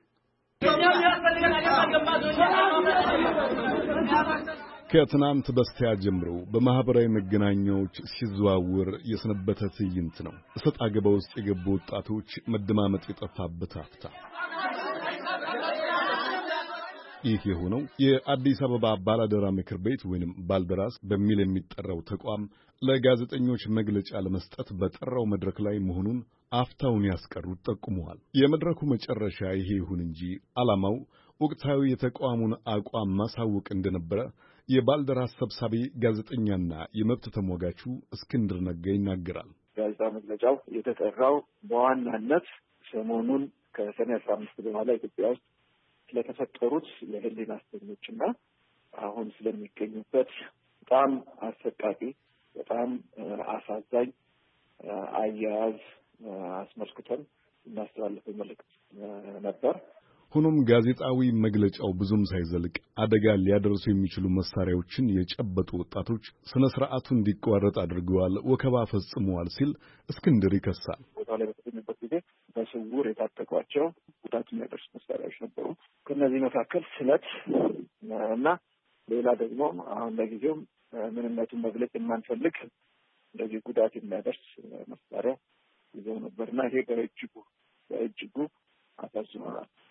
Speaker 11: ከትናንት በስቲያ ጀምሮ በማህበራዊ መገናኛዎች ሲዘዋወር የሰነበተ ትዕይንት ነው። እሰጥ አገባ ውስጥ የገቡ ወጣቶች መደማመጥ የጠፋበት አፍታ። ይህ የሆነው የአዲስ አበባ ባላደራ ምክር ቤት ወይንም ባልደራስ በሚል የሚጠራው ተቋም ለጋዜጠኞች መግለጫ ለመስጠት በጠራው መድረክ ላይ መሆኑን አፍታውን ያስቀሩት ጠቁመዋል። የመድረኩ መጨረሻ ይሄ ይሁን እንጂ ዓላማው ወቅታዊ የተቋሙን አቋም ማሳወቅ እንደነበረ የባልደራስ ሰብሳቢ ጋዜጠኛና የመብት ተሟጋቹ እስክንድር ነጋ ይናገራል።
Speaker 4: ጋዜጣ መግለጫው የተጠራው በዋናነት ሰሞኑን ከሰኔ አስራ አምስት በኋላ ኢትዮጵያ ውስጥ ስለተፈጠሩት የህሊና እስረኞችና አሁን ስለሚገኙበት በጣም አሰቃቂ በጣም አሳዛኝ አያያዝ አስመልክተን እናስተላልፈው መልእክት ነበር።
Speaker 11: ሆኖም ጋዜጣዊ መግለጫው ብዙም ሳይዘልቅ አደጋ ሊያደርሱ የሚችሉ መሳሪያዎችን የጨበጡ ወጣቶች ስነ ስርዓቱ እንዲቋረጥ አድርገዋል፣ ወከባ ፈጽመዋል ሲል እስክንድር ይከሳል።
Speaker 4: ቦታ ላይ በተገኙበት ጊዜ በስውር የታጠቋቸው ጉዳት የሚያደርሱ መሳሪያዎች ነበሩ። ከነዚህ መካከል ስለት እና ሌላ ደግሞ አሁን ለጊዜው ምንነቱን መግለጽ የማንፈልግ እንደዚህ ጉዳት የሚያደርስ መሳሪያ ይዘው ነበርና ይሄ በእጅጉ በእጅጉ አሳዝኖናል።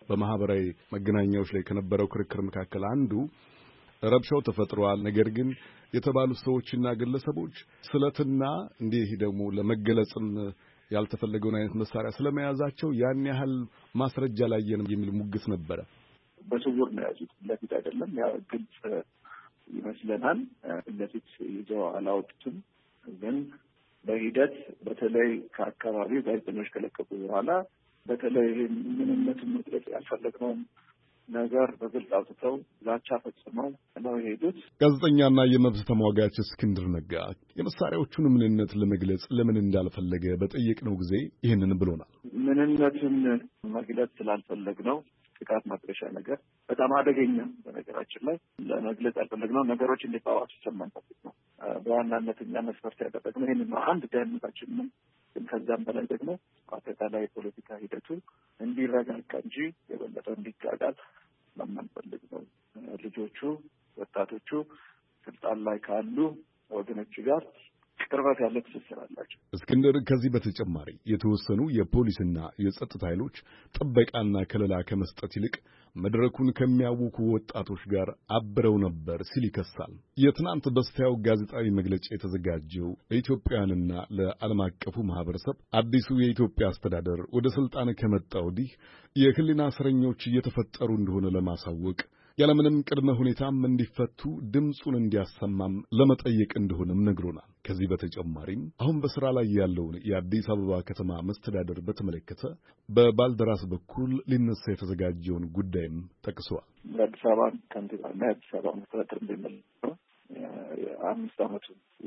Speaker 11: በማህበራዊ መገናኛዎች ላይ ከነበረው ክርክር መካከል አንዱ ረብሻው ተፈጥሯል፣ ነገር ግን የተባሉት ሰዎችና ግለሰቦች ስለትና እንዲህ ደግሞ ለመገለጽም ያልተፈለገውን አይነት መሳሪያ ስለመያዛቸው ያን ያህል ማስረጃ ላይ የሚል ሙግት ነበረ።
Speaker 4: በስውር ነው ያዙት፣ ለፊት አይደለም። ያ ግልጽ ይመስለናል። ለፊት ይዘው አላወጡትም። ግን በሂደት በተለይ ከአካባቢው ጋዜጠኞች ከለቀቁ በኋላ በተለይ ምንነቱን መግለጽ ያልፈለግነውን ነገር በግልጽ አውጥተው ዛቻ ፈጽመው ነው የሄዱት።
Speaker 11: ጋዜጠኛና የመብት ተሟጋች እስክንድር ነጋ የመሳሪያዎቹን ምንነት ለመግለጽ ለምን እንዳልፈለገ በጠየቅነው ጊዜ ይህንን ብሎናል።
Speaker 4: ምንነቱን መግለጽ ስላልፈለግነው ጥቃት ማድረሻ ነገር በጣም አደገኛ በነገራችን ላይ ለመግለጽ ያልፈለግነው ነገሮች እንዲባባሱ ስለማንፈልግ ነው። በዋናነት እኛ መስፈርት ያደረግነው ይህንን ነው። አንድ ደህንነታችን ነው። ግን ከዛም በላይ ደግሞ አጠቃላይ የፖለቲካ ሂደቱ እንዲረጋጋ እንጂ የበለጠ እንዲጋጋል ስለማንፈልግ ነው። ልጆቹ፣ ወጣቶቹ ስልጣን ላይ ካሉ ወገኖች ጋር ቅርበት ያለ ትስስር አላቸው።
Speaker 11: እስክንድር ከዚህ በተጨማሪ የተወሰኑ የፖሊስና የጸጥታ ኃይሎች ጥበቃና ከለላ ከመስጠት ይልቅ መድረኩን ከሚያውኩ ወጣቶች ጋር አብረው ነበር ሲል ይከሳል። የትናንት በስቲያው ጋዜጣዊ መግለጫ የተዘጋጀው ለኢትዮጵያውያንና ለዓለም አቀፉ ማህበረሰብ አዲሱ የኢትዮጵያ አስተዳደር ወደ ስልጣን ከመጣ ወዲህ የህሊና እስረኞች እየተፈጠሩ እንደሆነ ለማሳወቅ ያለምንም ቅድመ ሁኔታም እንዲፈቱ ድምፁን እንዲያሰማም ለመጠየቅ እንደሆነም ነግሮናል። ከዚህ በተጨማሪም አሁን በስራ ላይ ያለውን የአዲስ አበባ ከተማ መስተዳደር በተመለከተ በባልደራስ በኩል ሊነሳ የተዘጋጀውን ጉዳይም ጠቅሰዋል።
Speaker 4: የአዲስ አበባ ከንቲባና የአዲስ አበባ መስተዳደር እንደሚመለከተው አምስት ዓመቱ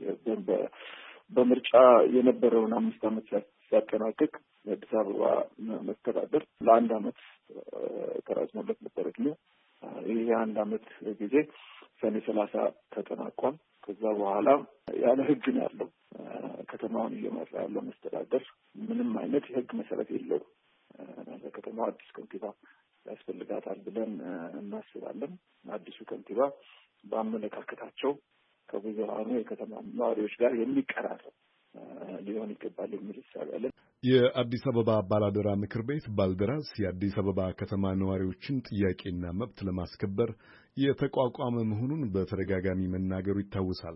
Speaker 4: በምርጫ የነበረውን አምስት ዓመት ሲያጠናቅቅ የአዲስ አበባ መስተዳደር ለአንድ ዓመት ተራዝሞለት ነበር ነው። ይህ አንድ ዓመት ጊዜ ሰኔ ሰላሳ ተጠናቋል። ከዛ በኋላ ያለ ህግ ነው ያለው ከተማውን እየመራ ያለው መስተዳደር። ምንም አይነት የህግ መሰረት የለውም። ለከተማው አዲስ ከንቲባ ያስፈልጋታል ብለን እናስባለን። አዲሱ ከንቲባ በአመለካከታቸው ከብዙሃኑ የከተማ ነዋሪዎች ጋር የሚቀራረብ ሊሆን ይገባል የሚል ሀሳብ አለን።
Speaker 11: የአዲስ አበባ ባላደራ ምክር ቤት ባልደራስ የአዲስ አበባ ከተማ ነዋሪዎችን ጥያቄና መብት ለማስከበር የተቋቋመ መሆኑን በተደጋጋሚ መናገሩ ይታወሳል።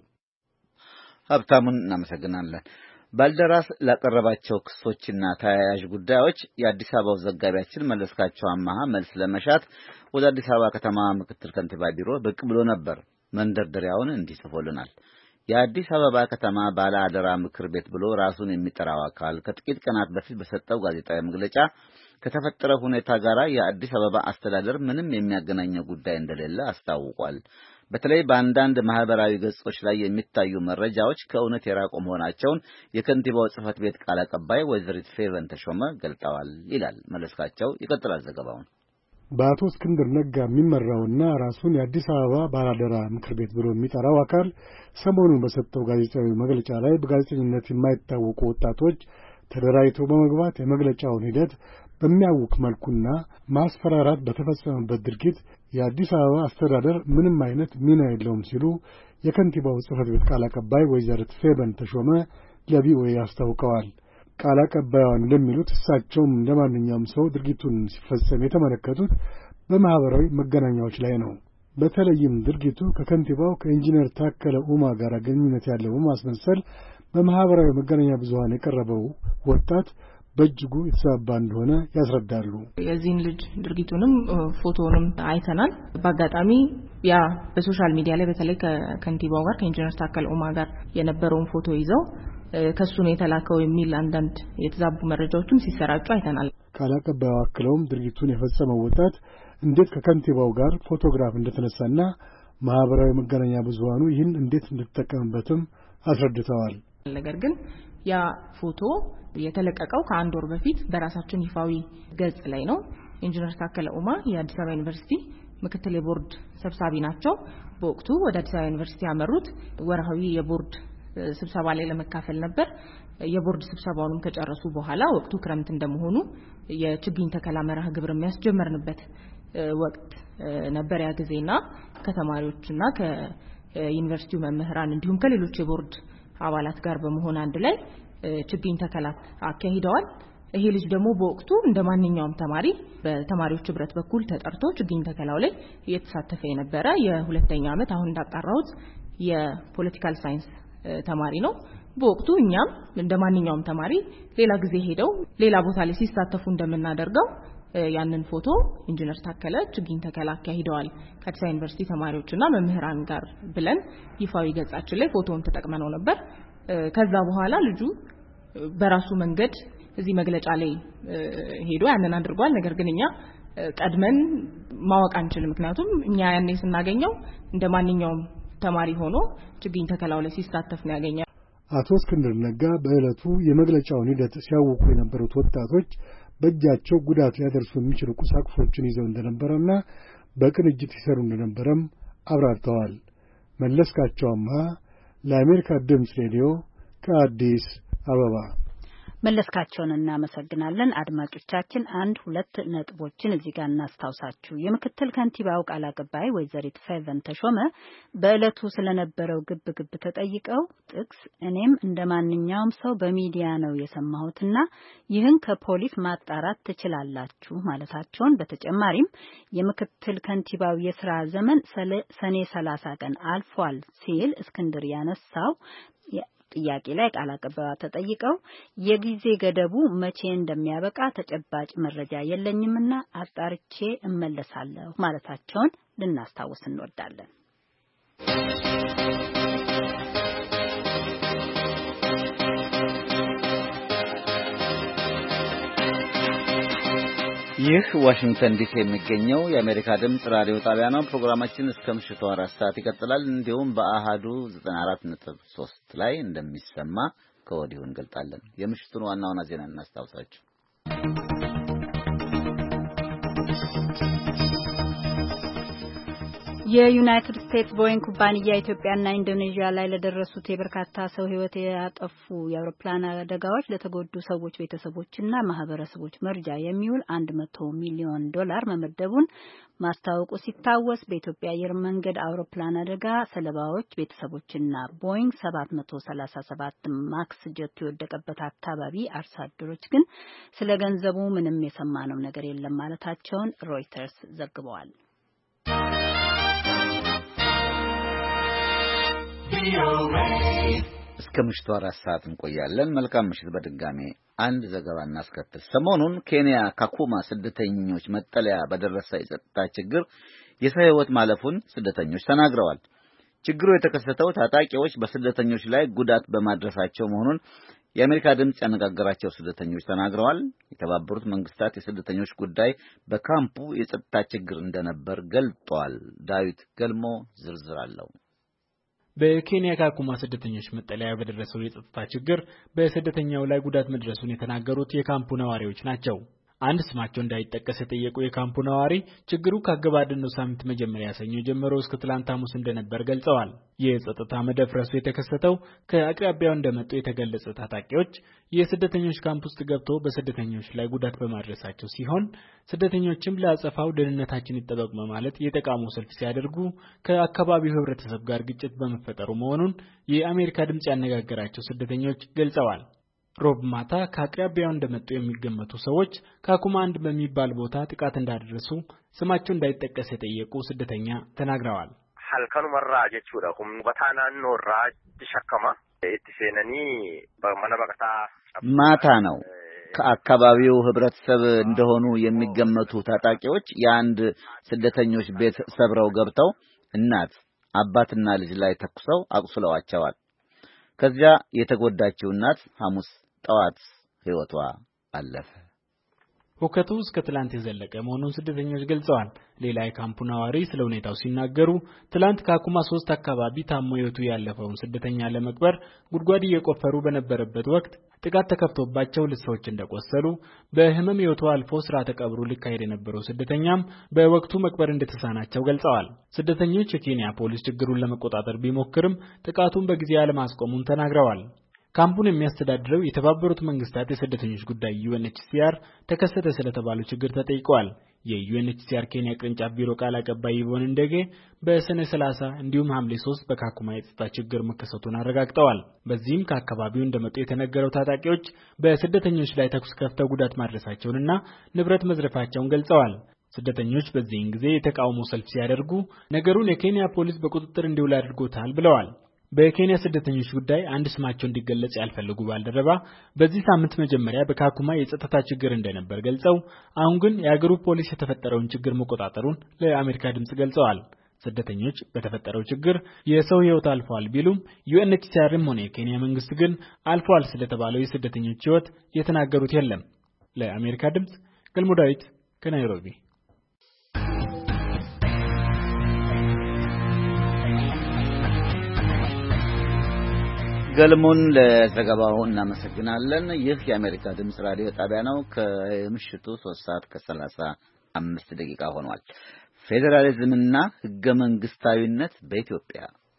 Speaker 2: ሀብታሙን እናመሰግናለን። ባልደራስ ላቀረባቸው ክሶችና ተያያዥ ጉዳዮች የአዲስ አበባው ዘጋቢያችን መለስካቸው አማሃ መልስ ለመሻት ወደ አዲስ አበባ ከተማ ምክትል ከንቲባ ቢሮ ብቅ ብሎ ነበር። መንደርደሪያውን እንዲህ ጽፎልናል። የአዲስ አበባ ከተማ ባለአደራ ምክር ቤት ብሎ ራሱን የሚጠራው አካል ከጥቂት ቀናት በፊት በሰጠው ጋዜጣዊ መግለጫ ከተፈጠረው ሁኔታ ጋር የአዲስ አበባ አስተዳደር ምንም የሚያገናኘው ጉዳይ እንደሌለ አስታውቋል። በተለይ በአንዳንድ ማህበራዊ ገጾች ላይ የሚታዩ መረጃዎች ከእውነት የራቁ መሆናቸውን የከንቲባው ጽሕፈት ቤት ቃል አቀባይ ወይዘሪት ፌቨን ተሾመ ገልጠዋል ይላል መለስካቸው። ይቀጥላል ዘገባውን።
Speaker 12: በአቶ እስክንድር ነጋ የሚመራውና ራሱን የአዲስ አበባ ባላደራ ምክር ቤት ብሎ የሚጠራው አካል ሰሞኑን በሰጠው ጋዜጣዊ መግለጫ ላይ በጋዜጠኝነት የማይታወቁ ወጣቶች ተደራጅተው በመግባት የመግለጫውን ሂደት በሚያውክ መልኩና ማስፈራራት በተፈጸመበት ድርጊት የአዲስ አበባ አስተዳደር ምንም አይነት ሚና የለውም ሲሉ የከንቲባው ጽሕፈት ቤት ቃል አቀባይ ወይዘሪት ፌቨን ተሾመ ለቪኦኤ አስታውቀዋል። ቃል አቀባይዋ እንደሚሉት እሳቸውም እንደማንኛውም ሰው ድርጊቱን ሲፈጸም የተመለከቱት በማህበራዊ መገናኛዎች ላይ ነው። በተለይም ድርጊቱ ከከንቲባው ከኢንጂነር ታከለ ኡማ ጋር ግንኙነት ያለው በማስመሰል በማህበራዊ መገናኛ ብዙሃን የቀረበው ወጣት በእጅጉ የተዛባ እንደሆነ ያስረዳሉ።
Speaker 5: የዚህን ልጅ ድርጊቱንም ፎቶውንም አይተናል። በአጋጣሚ ያ በሶሻል ሚዲያ ላይ በተለይ ከከንቲባው ጋር ከኢንጂነር ታከለ ኡማ ጋር የነበረውን ፎቶ ይዘው ከሱ ነው የተላከው የሚል አንዳንድ የተዛቡ መረጃዎችም ሲሰራጩ አይተናል።
Speaker 12: ቃል አቀባዩ አክለውም ድርጊቱን የፈጸመው ወጣት እንዴት ከከንቲባው ጋር ፎቶግራፍ እንደተነሳና ማህበራዊ መገናኛ ብዙሃኑ ይህን እንዴት እንደተጠቀመበትም አስረድተዋል።
Speaker 5: ነገር ግን ያ ፎቶ የተለቀቀው ከአንድ ወር በፊት በራሳችን ይፋዊ ገጽ ላይ ነው። ኢንጂነር ታከለ ኡማ የአዲስ አበባ ዩኒቨርሲቲ ምክትል የቦርድ ሰብሳቢ ናቸው። በወቅቱ ወደ አዲስ አበባ ዩኒቨርሲቲ ያመሩት ወርሃዊ የቦርድ ስብሰባ ላይ ለመካፈል ነበር። የቦርድ ስብሰባውንም ከጨረሱ በኋላ ወቅቱ ክረምት እንደመሆኑ የችግኝ ተከላ መርሃ ግብር የሚያስጀመርንበት ወቅት ነበር ያ ጊዜና ከተማሪዎችና ከዩኒቨርሲቲው መምህራን እንዲሁም ከሌሎች የቦርድ አባላት ጋር በመሆን አንድ ላይ ችግኝ ተከላ አካሂደዋል። ይሄ ልጅ ደግሞ በወቅቱ እንደማንኛውም ተማሪ በተማሪዎች ህብረት በኩል ተጠርቶ ችግኝ ተከላው ላይ እየተሳተፈ የነበረ የሁለተኛ ዓመት አሁን እንዳጣራሁት የፖለቲካል ሳይንስ ተማሪ ነው። በወቅቱ እኛም እንደማንኛውም ተማሪ ሌላ ጊዜ ሄደው ሌላ ቦታ ላይ ሲሳተፉ እንደምናደርገው ያንን ፎቶ ኢንጂነር ታከለ ችግኝ ተከላ አካሂደዋል ከአዲስ አበባ ዩኒቨርሲቲ ተማሪዎችና መምህራን ጋር ብለን ይፋዊ ገጻችን ላይ ፎቶውን ተጠቅመነው ነበር። ከዛ በኋላ ልጁ በራሱ መንገድ እዚህ መግለጫ ላይ ሄዶ ያንን አድርጓል። ነገር ግን እኛ ቀድመን ማወቅ አንችልም። ምክንያቱም እኛ ያኔ ስናገኘው እንደማንኛውም ተማሪ ሆኖ ችግኝ ተከላው ላይ ሲሳተፍ ነው ያገኘው።
Speaker 12: አቶ እስክንድር ነጋ በእለቱ የመግለጫውን ሂደት ሲያውቁ የነበሩት ወጣቶች በእጃቸው ጉዳት ሊያደርሱ የሚችሉ ቁሳቁሶችን ይዘው እንደነበረና በቅንጅት ይሰሩ እንደነበረም አብራርተዋል። መለስካቸው አምሃ ለአሜሪካ ድምፅ ሬዲዮ ከአዲስ አበባ።
Speaker 1: መለስካቸውን እናመሰግናለን። አድማጮቻችን አንድ ሁለት ነጥቦችን እዚህ ጋር እናስታውሳችሁ። የምክትል ከንቲባው ቃል አቀባይ ወይዘሪት ፌቨን ተሾመ በእለቱ ስለነበረው ግብ ግብ ተጠይቀው ጥቅስ እኔም እንደማንኛውም ሰው በሚዲያ ነው የሰማሁትና ይህን ከፖሊስ ማጣራት ትችላላችሁ ማለታቸውን፣ በተጨማሪም የምክትል ከንቲባው የስራ ዘመን ሰኔ ሰላሳ ቀን አልፏል ሲል እስክንድር ያነሳው ጥያቄ ላይ ቃል አቀባይዋ ተጠይቀው የጊዜ ገደቡ መቼ እንደሚያበቃ ተጨባጭ መረጃ የለኝምና አጣርቼ እመለሳለሁ ማለታቸውን ልናስታውስ እንወዳለን።
Speaker 2: ይህ ዋሽንግተን ዲሲ የሚገኘው የአሜሪካ ድምጽ ራዲዮ ጣቢያ ነው። ፕሮግራማችን እስከ ምሽቱ አራት ሰዓት ይቀጥላል። እንዲሁም በአሃዱ ዘጠና አራት ነጥብ ሶስት ላይ እንደሚሰማ ከወዲሁ እንገልጣለን። የምሽቱን ዋና ዋና ዜና እናስታውሳችሁ።
Speaker 1: የዩናይትድ ስቴትስ ቦይንግ ኩባንያ ኢትዮጵያና ኢንዶኔዥያ ላይ ለደረሱት የበርካታ ሰው ሕይወት ያጠፉ የአውሮፕላን አደጋዎች ለተጎዱ ሰዎች ቤተሰቦችና ማህበረሰቦች መርጃ የሚውል አንድ መቶ ሚሊዮን ዶላር መመደቡን ማስታወቁ ሲታወስ በኢትዮጵያ አየር መንገድ አውሮፕላን አደጋ ሰለባዎች ቤተሰቦችና ቦይንግ ሰባት መቶ ሰላሳ ሰባት ማክስ ጀት የወደቀበት አካባቢ አርሶ አደሮች ግን ስለ ገንዘቡ ምንም የሰማነው ነገር የለም ማለታቸውን ሮይተርስ ዘግበዋል።
Speaker 2: እስከ ምሽቱ አራት ሰዓት እንቆያለን። መልካም ምሽት። በድጋሜ አንድ ዘገባ እናስከትል። ሰሞኑን ኬንያ ካኩማ ስደተኞች መጠለያ በደረሰ የጸጥታ ችግር የሰው ሕይወት ማለፉን ስደተኞች ተናግረዋል። ችግሩ የተከሰተው ታጣቂዎች በስደተኞች ላይ ጉዳት በማድረሳቸው መሆኑን የአሜሪካ ድምጽ ያነጋገራቸው ስደተኞች ተናግረዋል። የተባበሩት መንግስታት የስደተኞች ጉዳይ በካምፑ የጸጥታ ችግር እንደነበር ገልጧል። ዳዊት ገልሞ ዝርዝር አለው።
Speaker 13: በኬንያ ካኩማ ስደተኞች መጠለያ በደረሰው የጸጥታ ችግር በስደተኛው ላይ ጉዳት መድረሱን የተናገሩት የካምፑ ነዋሪዎች ናቸው። አንድ ስማቸው እንዳይጠቀስ የጠየቁ የካምፑ ነዋሪ ችግሩ ካገባደነው ሳምንት መጀመሪያ ሰኞ ጀምሮ እስከ ትላንት ሐሙስ እንደነበር ገልጸዋል። የጸጥታ መደፍረሱ የተከሰተው ከአቅራቢያው እንደመጡ የተገለጸ ታጣቂዎች የስደተኞች ካምፕ ውስጥ ገብተው በስደተኞች ላይ ጉዳት በማድረሳቸው ሲሆን ስደተኞችም ለአጸፋው ደህንነታችን ይጠበቅ በማለት የተቃውሞ ሰልፍ ሲያደርጉ ከአካባቢው ህብረተሰብ ጋር ግጭት በመፈጠሩ መሆኑን የአሜሪካ ድምጽ ያነጋገራቸው ስደተኞች ገልጸዋል። ሮብ ማታ ከአቅራቢያው እንደመጡ የሚገመቱ ሰዎች ካኩማ አንድ በሚባል ቦታ ጥቃት እንዳደረሱ ስማቸው እንዳይጠቀስ የጠየቁ ስደተኛ ተናግረዋል።
Speaker 14: ሀልከኑ መራ ጀቹዳ ሁም በታናን ኖራ ተሸከማ እትሴነኒ በመነበቅታ
Speaker 2: ማታ ነው። ከአካባቢው ህብረተሰብ እንደሆኑ የሚገመቱ ታጣቂዎች የአንድ ስደተኞች ቤት ሰብረው ገብተው እናት አባትና ልጅ ላይ ተኩሰው አቁስለዋቸዋል። ከዚያ የተጎዳችው እናት ሐሙስ ጠዋት ህይወቷ አለፈ።
Speaker 13: ሁከቱ እስከ ትላንት የዘለቀ መሆኑን ስደተኞች ገልጸዋል። ሌላ የካምፑ ነዋሪ ስለ ሁኔታው ሲናገሩ ትላንት ካኩማ ሶስት አካባቢ ታሞ ህይወቱ ያለፈውን ስደተኛ ለመቅበር ጉድጓድ እየቆፈሩ በነበረበት ወቅት ጥቃት ተከፍቶባቸው ልሰዎች እንደቆሰሉ በህመም ህይወቱ አልፎ ስርዓተ ቀብሩ ሊካሄድ የነበረው ስደተኛም በወቅቱ መቅበር እንደተሳናቸው ገልጸዋል። ስደተኞች የኬንያ ፖሊስ ችግሩን ለመቆጣጠር ቢሞክርም ጥቃቱን በጊዜ አለማስቆሙን ተናግረዋል። ካምፑን የሚያስተዳድረው የተባበሩት መንግስታት የስደተኞች ጉዳይ ዩኤንኤችሲአር ተከሰተ ስለተባለው ችግር ተጠይቀዋል። የዩኤንኤችሲአር ኬንያ ቅርንጫፍ ቢሮ ቃል አቀባይ ይቦን እንደገ በሰኔ ሰላሳ እንዲሁም ሐምሌ ሶስት በካኩማ የጸጥታ ችግር መከሰቱን አረጋግጠዋል። በዚህም ከአካባቢው እንደመጡ የተነገረው ታጣቂዎች በስደተኞች ላይ ተኩስ ከፍተው ጉዳት ማድረሳቸውንና ንብረት መዝረፋቸውን ገልጸዋል። ስደተኞች በዚህን ጊዜ የተቃውሞ ሰልፍ ሲያደርጉ ነገሩን የኬንያ ፖሊስ በቁጥጥር እንዲውል አድርጎታል ብለዋል። በኬንያ ስደተኞች ጉዳይ አንድ ስማቸው እንዲገለጽ ያልፈልጉ ባልደረባ በዚህ ሳምንት መጀመሪያ በካኩማ የጸጥታ ችግር እንደነበር ገልጸው አሁን ግን የአገሩ ፖሊስ የተፈጠረውን ችግር መቆጣጠሩን ለአሜሪካ ድምጽ ገልጸዋል። ስደተኞች በተፈጠረው ችግር የሰው ሕይወት አልፏል ቢሉም ዩኤንኤችሲአርም ሆነ የኬንያ መንግስት ግን አልፏል ስለተባለው የስደተኞች ሕይወት የተናገሩት የለም። ለአሜሪካ ድምጽ ገልሞ ዳዊት ከናይሮቢ።
Speaker 2: ገልሞን ለዘገባው እናመሰግናለን። ይህ የአሜሪካ ድምጽ ራዲዮ ጣቢያ ነው። ከምሽቱ ሶስት ሰዓት ከሰላሳ አምስት ደቂቃ ሆኗል። ፌዴራሊዝምና ህገ መንግስታዊነት በኢትዮጵያ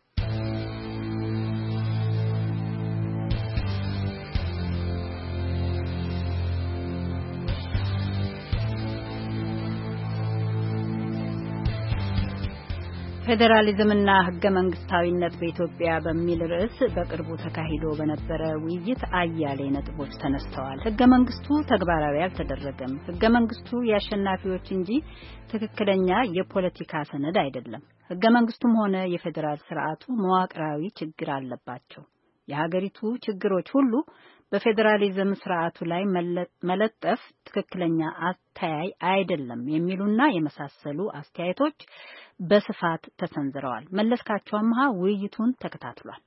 Speaker 1: ፌዴራሊዝምና ህገ መንግስታዊነት በኢትዮጵያ በሚል ርዕስ በቅርቡ ተካሂዶ በነበረ ውይይት አያሌ ነጥቦች ተነስተዋል። ህገ መንግስቱ ተግባራዊ አልተደረገም። ህገ መንግስቱ የአሸናፊዎች እንጂ ትክክለኛ የፖለቲካ ሰነድ አይደለም። ህገ መንግስቱም ሆነ የፌዴራል ስርዓቱ መዋቅራዊ ችግር አለባቸው። የሀገሪቱ ችግሮች ሁሉ በፌዴራሊዝም ስርዓቱ ላይ መለጠፍ ትክክለኛ አስተያይ አይደለም የሚሉና የመሳሰሉ አስተያየቶች በስፋት ተሰንዝረዋል። መለስካቸው አምሃ ውይይቱን ተከታትሏል።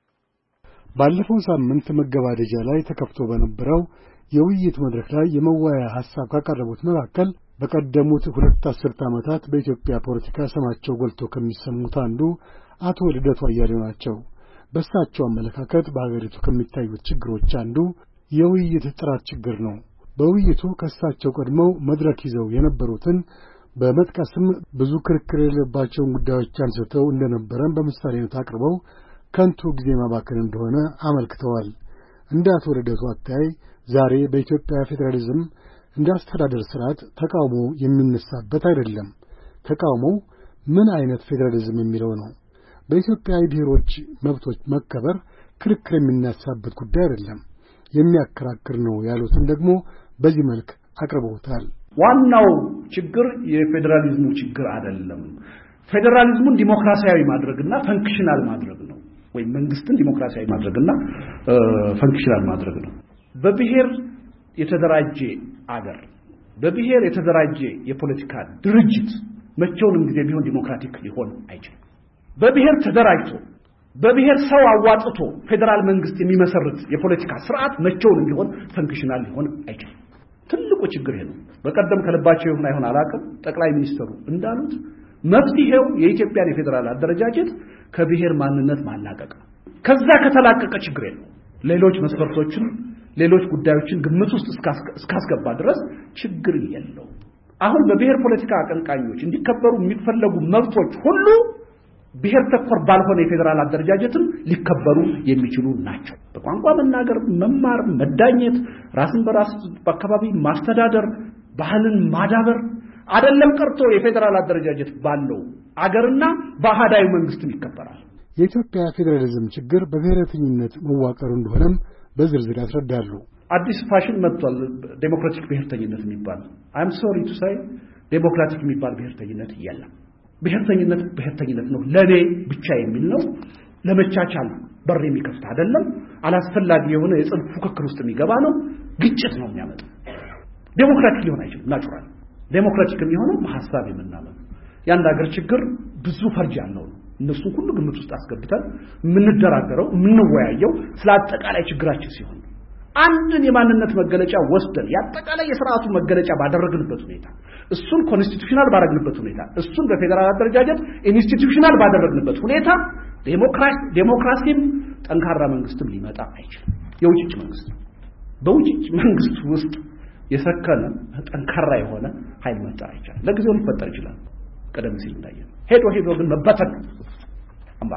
Speaker 12: ባለፈው ሳምንት መገባደጃ ላይ ተከፍቶ በነበረው የውይይት መድረክ ላይ የመወያያ ሐሳብ ካቀረቡት መካከል በቀደሙት ሁለት አስርት ዓመታት በኢትዮጵያ ፖለቲካ ስማቸው ጎልቶ ከሚሰሙት አንዱ አቶ ልደቱ አያሌው ናቸው። በእሳቸው አመለካከት በሀገሪቱ ከሚታዩት ችግሮች አንዱ የውይይት ጥራት ችግር ነው። በውይይቱ ከእሳቸው ቀድመው መድረክ ይዘው የነበሩትን በመጥቀስም ብዙ ክርክር የሌለባቸውን ጉዳዮች አንስተው እንደነበረም በምሳሌነት አቅርበው ከንቱ ጊዜ ማባከን እንደሆነ አመልክተዋል። እንደ አቶ ልደቱ አተያይ ዛሬ በኢትዮጵያ ፌዴራሊዝም እንደ አስተዳደር ስርዓት ተቃውሞ የሚነሳበት አይደለም። ተቃውሞው ምን አይነት ፌዴራሊዝም የሚለው ነው። በኢትዮጵያ የብሔሮች መብቶች መከበር ክርክር የሚነሳበት ጉዳይ አይደለም፣ የሚያከራክር ነው ያሉትን ደግሞ በዚህ መልክ አቅርበውታል።
Speaker 15: ዋናው ችግር የፌዴራሊዝሙ ችግር አይደለም። ፌዴራሊዝሙን ዲሞክራሲያዊ ማድረግና ፈንክሽናል ማድረግ ነው፣ ወይ መንግስትን ዲሞክራሲያዊ ማድረግና ፈንክሽናል ማድረግ ነው። በብሔር የተደራጀ አገር፣ በብሔር የተደራጀ የፖለቲካ ድርጅት መቼውንም ጊዜ ቢሆን ዲሞክራቲክ ሊሆን አይችልም። በብሔር ተደራጅቶ በብሔር ሰው አዋጥቶ ፌዴራል መንግስት የሚመሰርት የፖለቲካ ስርዓት መቼውንም ቢሆን ፈንክሽናል ሊሆን አይችልም። ትልቁ ችግር ይሄ ነው። በቀደም ከልባቸው ይሁን አይሁን አላውቅም፣ ጠቅላይ ሚኒስትሩ እንዳሉት መፍትሄው የኢትዮጵያን የፌዴራል አደረጃጀት ከብሔር ማንነት ማላቀቅ ነው። ከዛ ከተላቀቀ ችግር የለው። ሌሎች መስፈርቶችን ሌሎች ጉዳዮችን ግምት ውስጥ እስካስገባ ድረስ ችግር የለው። አሁን በብሔር ፖለቲካ አቀንቃኞች እንዲከበሩ የሚፈለጉ መብቶች ሁሉ ብሔር ተኮር ባልሆነ የፌዴራል አደረጃጀትም ሊከበሩ የሚችሉ ናቸው። በቋንቋ መናገር፣ መማር፣ መዳኘት፣ ራስን በራስ በአካባቢ ማስተዳደር፣ ባህልን ማዳበር አይደለም ቀርቶ የፌዴራል አደረጃጀት ባለው አገርና በአሃዳዊ መንግስትም ይከበራል።
Speaker 12: የኢትዮጵያ ፌዴራሊዝም ችግር በብሔረተኝነት መዋቀሩ እንደሆነም በዝርዝር ያስረዳሉ።
Speaker 15: አዲስ ፋሽን መጥቷል፣ ዴሞክራቲክ ብሔርተኝነት የሚባል አይ አም ሶሪ ቱ ሳይ ዴሞክራቲክ የሚባል ብሔርተኝነት የለም። ብሔርተኝነት ብሔርተኝነት ነው፣ ለኔ ብቻ የሚል ነው። ለመቻቻል በር የሚከፍት አይደለም። አላስፈላጊ የሆነ የጽንፍ ፉክክር ውስጥ የሚገባ ነው። ግጭት ነው የሚያመጣው። ዴሞክራቲክ ሊሆን አይችልም። ናቹራል ዴሞክራቲክ የሚሆነው በሐሳብ የምናምን ያን ሀገር ችግር ብዙ ፈርጅ ያለው ነው። እነሱን ሁሉ ግምት ውስጥ አስገብተን የምንደራደረው የምንወያየው ስለ አጠቃላይ ችግራችን ሲሆን አንድን የማንነት መገለጫ ወስደን ያጠቃላይ የሥርዓቱ መገለጫ ባደረግንበት ሁኔታ እሱን ኮንስቲቱሽናል ባደረግንበት ሁኔታ እሱን በፌደራል አደረጃጀት ኢንስቲትዩሽናል ባደረግንበት ሁኔታ ዴሞክራሲ ዴሞክራሲም ጠንካራ መንግስትም ሊመጣ አይችልም። የውጭ መንግስት በውጭ መንግስት ውስጥ የሰከነ ጠንካራ የሆነ ኃይል መጣ አይቻልም። ለጊዜው ሊፈጠር ይችላል። ቀደም ሲል እንዳየነው ሄዶ ሄዶ ግን መበተን አማራጭ።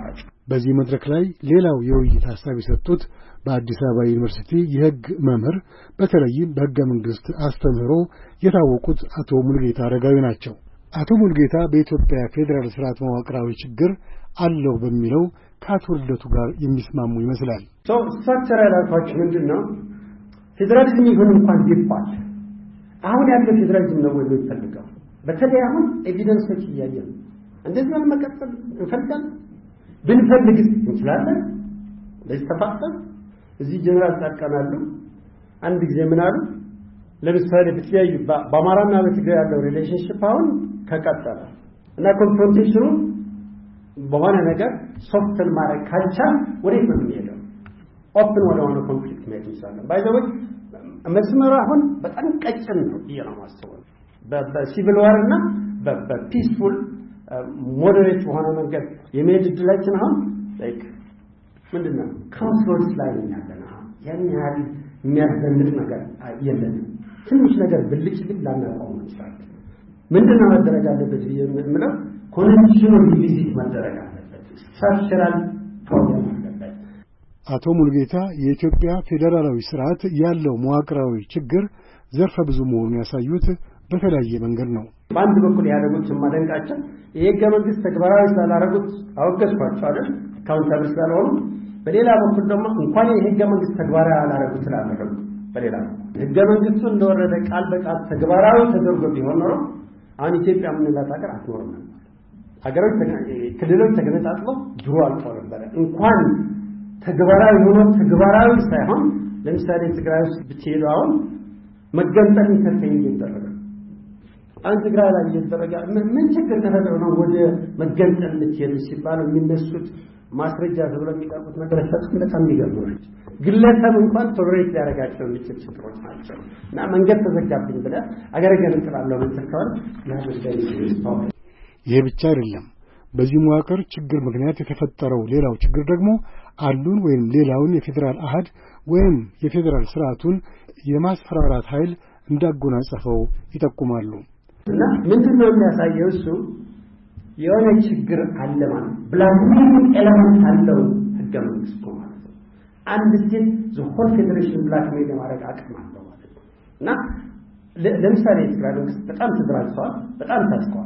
Speaker 12: በዚህ መድረክ ላይ ሌላው የውይይት ሐሳብ የሰጡት በአዲስ አበባ ዩኒቨርሲቲ የሕግ መምህር በተለይም በሕገ መንግሥት አስተምህሮ የታወቁት አቶ ሙልጌታ አረጋዊ ናቸው። አቶ ሙልጌታ በኢትዮጵያ ፌዴራል ስርዓት መዋቅራዊ ችግር አለው በሚለው ከአቶ ልደቱ ጋር የሚስማሙ ይመስላል።
Speaker 16: ሶ ስትራክቸራል አፕሮች ምንድነው? ፌዴራሊዝም ይሁን እንኳን ቢባል አሁን ያለው ፌዴራሊዝም ነው ወይ የሚፈልገው? በተለይ አሁን ኤቪደንሶች እያየን እንደዚህ ነው መቀጠል እንፈልጋለን። ብንፈልግ እንችላለን። ለዚህ ተፋጠን እዚህ ጀነራል ታቀናሉ አንድ ጊዜ ምን አሉ? ለምሳሌ በተለያዩ በአማራና በትግራይ ያለው ሪሌሽንሺፕ አሁን ከቀጠለ እና ኮንፍሮንቴሽኑ በሆነ ነገር ሶፍትን ማድረግ ካልቻል ወዴት ነው የሚሄደው? ኦፕን ወደ ሆነ ኮንፍሊክት መሄድ እንችላለን። ባይ ዘ ወይ መስመሩ አሁን በጣም ቀጭን ነው እየነው ማስተዋል በሲቪል ዋር እና በፒስፉል ሞዴሬት በሆነ መንገድ የመሄድ ዕድላችን አሁን ላይክ ምንድነው ክሮስሮድስ ላይ ያለና ያን ያህል የሚያስደንቅ ነገር የለንም። ትንሽ ነገር ብልጭ ብል ላናውቀው እንችላለን። ምንድነው መደረግ አለበት የምለው ኮንዲሽናል ቪዚት መደረግ አለበት። ስትራክቸራል ፕሮብሌም አለበት።
Speaker 12: አቶ ሙልጌታ የኢትዮጵያ ፌዴራላዊ ስርዓት ያለው መዋቅራዊ ችግር ዘርፈ ብዙ መሆኑን ያሳዩት በተለያየ መንገድ ነው።
Speaker 16: በአንድ በኩል ያደረጉት ማደንቃቸው የሕገ መንግሥት ተግባራዊ ስላላረጉት አወገዝኳቸው አይደል ካውንተብል ስላልሆኑ፣ በሌላ በኩል ደግሞ እንኳን የሕገ መንግሥት ተግባራዊ አላረጉት ስላላረጉ በሌላ ሕገ መንግሥቱ እንደወረደ ቃል በቃል ተግባራዊ ተደርጎ ቢሆን ኖሮ አሁን ኢትዮጵያ የምንላት ሀገር አትኖርም ነበር። ሀገሮች ክልሎች ተገነጣጥለው ድሮ አልቀው ነበር። እንኳን ተግባራዊ ሆኖ ተግባራዊ ሳይሆን ለምሳሌ ትግራይ ውስጥ ብትሄዱ አሁን መገንጠል ኢንተርቴይን እየተደረገ አሁን ትግራይ ላይ እየተደረገ ምን ችግር ተፈጥሮ ነው ወደ መገንጠል ልትሄዱ ሲባል የሚነሱት ማስረጃ ተብሎ የሚቀርቡት ነገሮች በጣም የሚገርሙ ናቸው። ግለሰብ እንኳን ቶለሬት ሊያደርጋቸው የሚችል ችግሮች ናቸው እና መንገድ ተዘጋብኝ ብለህ አገር ገንጥላለሁ ብትል ያለው
Speaker 12: ይሄ ብቻ አይደለም። በዚህ መዋቅር ችግር ምክንያት የተፈጠረው ሌላው ችግር ደግሞ አንዱን ወይም ሌላውን የፌዴራል አሃድ ወይም የፌዴራል ስርዓቱን የማስፈራራት ኃይል እንዳጎናጸፈው ይጠቁማሉ።
Speaker 16: እና ምንድነው የሚያሳየው? እሱ የሆነ ችግር አለ ማለት ብላክሜል ኤሌመንት አለው ሕገ መንግሥቱ ማለት ነው። አንድ ስቴት ዘሆል ፌዴሬሽን ብላክሜል የማድረግ አቅም አለው ማለት ነው። እና ለምሳሌ የትግራይ መንግስት በጣም ተደራጅቷል፣ በጣም ታስቀዋል።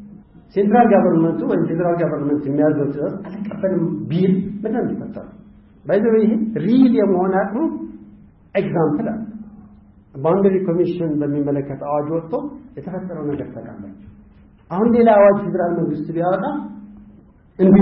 Speaker 16: ሴንትራል ጋቨርንመንቱ ወይም ፌዴራል ጋቨርንመንት የሚያዘው ትዕዛዝ አልቀበልም ቢል ምንድነው የሚፈጠረው? ባይ ዘ ዌይ ይሄ ሪል የመሆን አቅሙ ኤግዛምፕል አለ። ባውንደሪ ኮሚሽን በሚመለከት አዋጅ ወጥቶ የተፈጠረው ነገር ታውቃላችሁ። አሁን ሌላ አዋጅ ፌዴራል መንግስት ቢያወጣ እንዲህ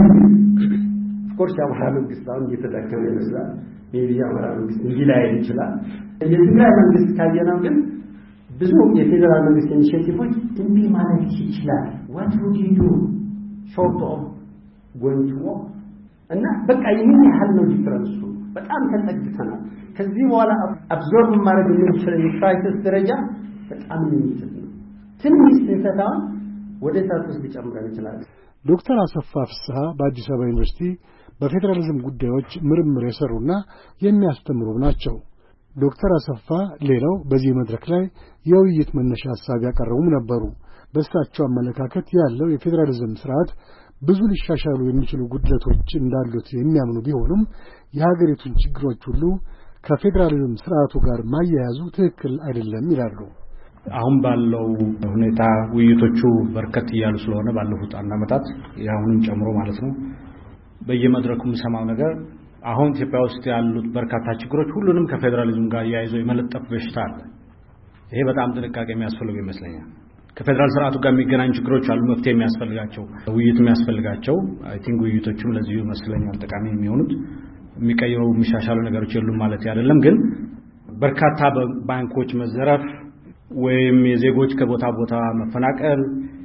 Speaker 16: ኦፍ ኮርስ የአማራ መንግስት አሁን እየተዳከመ ይመስላል። ሜቢ የአማራ መንግስት እንዲህ ላይ ይችላል። የትግራይ መንግስት ካየነው ግን ብዙ የፌዴራል መንግስት ኢኒሼቲቮች እንዲህ ማለት ይችላል። what would you do short of going to war እና በቃ ይሄን ያህል ነው ዲፈረንሱ። በጣም ተጠግተናል። ከዚህ በኋላ አብዞርብ ማድረግ የምንችለው የክራይሲስ ደረጃ በጣም ሊሚትድ ነው። ትንሽ ስህተታውን ወደ ታጥስ ሊጨምረን ይችላል።
Speaker 12: ዶክተር አሰፋ ፍስሐ በአዲስ አበባ ዩኒቨርሲቲ በፌዴራሊዝም ጉዳዮች ምርምር የሰሩና የሚያስተምሩ ናቸው። ዶክተር አሰፋ ሌላው በዚህ መድረክ ላይ የውይይት መነሻ ሐሳብ ያቀረቡም ነበሩ። በእሳቸው አመለካከት ያለው የፌዴራሊዝም ስርዓት ብዙ ሊሻሻሉ የሚችሉ ጉድለቶች እንዳሉት የሚያምኑ ቢሆኑም የሀገሪቱን ችግሮች ሁሉ ከፌዴራሊዝም ስርዓቱ ጋር ማያያዙ ትክክል አይደለም ይላሉ።
Speaker 15: አሁን ባለው ሁኔታ ውይይቶቹ በርከት ይያሉ ስለሆነ ባለፉት አንድ ዓመታት ያሁንም ጨምሮ ማለት ነው በየመድረኩ የምሰማው ነገር አሁን ኢትዮጵያ ውስጥ ያሉት በርካታ ችግሮች ሁሉንም ከፌዴራሊዝም ጋር ያይዞ የመለጠፍ በሽታ አለ። ይሄ በጣም ጥንቃቄ የሚያስፈልገው ይመስለኛል። ከፌዴራል ስርዓቱ ጋር የሚገናኙ ችግሮች አሉ፣ መፍትሄ የሚያስፈልጋቸው፣ ውይይት የሚያስፈልጋቸው። አይ ቲንክ ውይይቶቹም ለዚህ መስለኛል ጠቃሚ የሚሆኑት። የሚቀየሩ የሚሻሻሉ ነገሮች የሉም ማለት አይደለም፣ ግን በርካታ ባንኮች መዘረፍ ወይም የዜጎች ከቦታ ቦታ መፈናቀል፣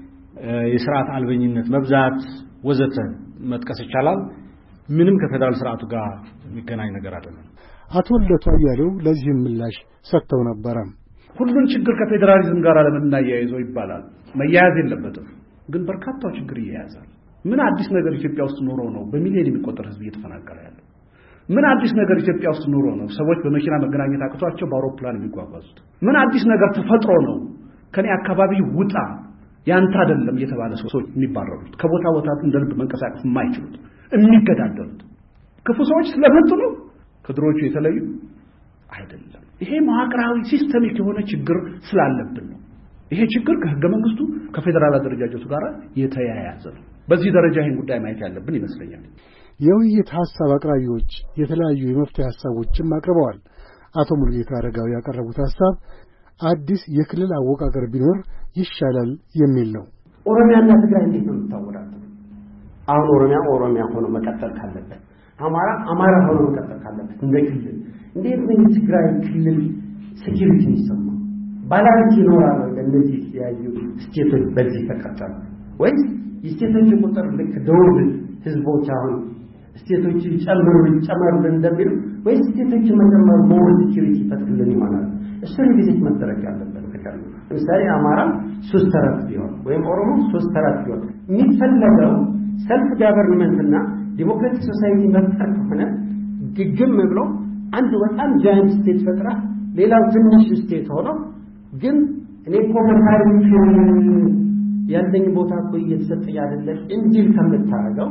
Speaker 15: የስርዓት አልበኝነት መብዛት ወዘተ መጥቀስ ይቻላል። ምንም ከፌዴራል ስርዓቱ ጋር የሚገናኝ ነገር አይደለም።
Speaker 12: አቶ ልደቱ አያሌው ለዚህ ምላሽ ሰጥተው ነበር።
Speaker 15: ሁሉን ችግር ከፌዴራሊዝም ጋር ለምናያይዘው ይባላል። መያያዝ የለበትም፣ ግን በርካታው ችግር ይያያዛል። ምን አዲስ ነገር ኢትዮጵያ ውስጥ ኖሮ ነው በሚሊዮን የሚቆጠር ህዝብ እየተፈናቀለ ያለው? ምን አዲስ ነገር ኢትዮጵያ ውስጥ ኖሮ ነው ሰዎች በመኪና መገናኘት አቅቷቸው በአውሮፕላን የሚጓጓዙት? ምን አዲስ ነገር ተፈጥሮ ነው ከኔ አካባቢ ውጣ ያንተ አይደለም እየተባለ ሰዎች የሚባረሩት፣ ከቦታ ቦታ እንደ ልብ መንቀሳቀስ የማይችሉት? የሚገዳደሩት። ክፉ ሰዎች ስለመጡ ነው ከድሮቹ የተለዩ አይደለም። ይሄ መዋቅራዊ ሲስተሚክ የሆነ ችግር ስላለብን ነው። ይሄ ችግር ከህገ መንግስቱ ከፌደራል አደረጃጀቱ ጋር የተያያዘ ነው። በዚህ ደረጃ ይሄን ጉዳይ ማየት ያለብን ይመስለኛል።
Speaker 12: የውይይት ሐሳብ አቅራቢዎች የተለያዩ የመፍትሄ ሐሳቦችን አቅርበዋል። አቶ ሙሉጌታ አረጋዊ ያቀረቡት ሐሳብ አዲስ የክልል አወቃቀር ቢኖር ይሻላል የሚል ነው።
Speaker 16: ኦሮሚያና ትግራይ እንዴት ነው የምታወዳደሩት? አሁን ኦሮሚያ ኦሮሚያ ሆኖ መቀጠል ካለበት፣ አማራ አማራ ሆኖ መቀጠል ካለበት እንደ ክልል እንዴት ነው የትግራይ ክልል ሴኩሪቲ የሚሰማው? ባላንስ ይኖራል ወይ? ለነዚህ ያዩ ስቴቶች በዚህ ተቀጠሉ ወይስ የስቴቶች ቁጥር ልክ ደቡብ ህዝቦች አሁን ስቴቶች ጨምሩ ጨምሩ እንደሚሉ ወይስ ስቴቶች መጨመር ሞር ሴኩሪቲ ፈትልን ይሆናል? እሱ ሪቪዚት መደረግ ያለበት ነገር ነው። ለምሳሌ አማራ ሶስት ተራት ቢሆን ወይም ኦሮሞ ሶስት ተራት ቢሆን የሚፈለገው ሰልፍ ጋቨርንመንትና ዲሞክራቲክ ሶሳይቲ መፍጠር ከሆነ ግግም ብሎ አንድ በጣም ጃይንት ስቴት ፈጥራ ሌላው ትንሽ ስቴት ሆኖ ግን እኔ እኮ በታሪክ ያለኝ ቦታ እኮ እየተሰጠኝ አይደለም እንዲል ከምታረገው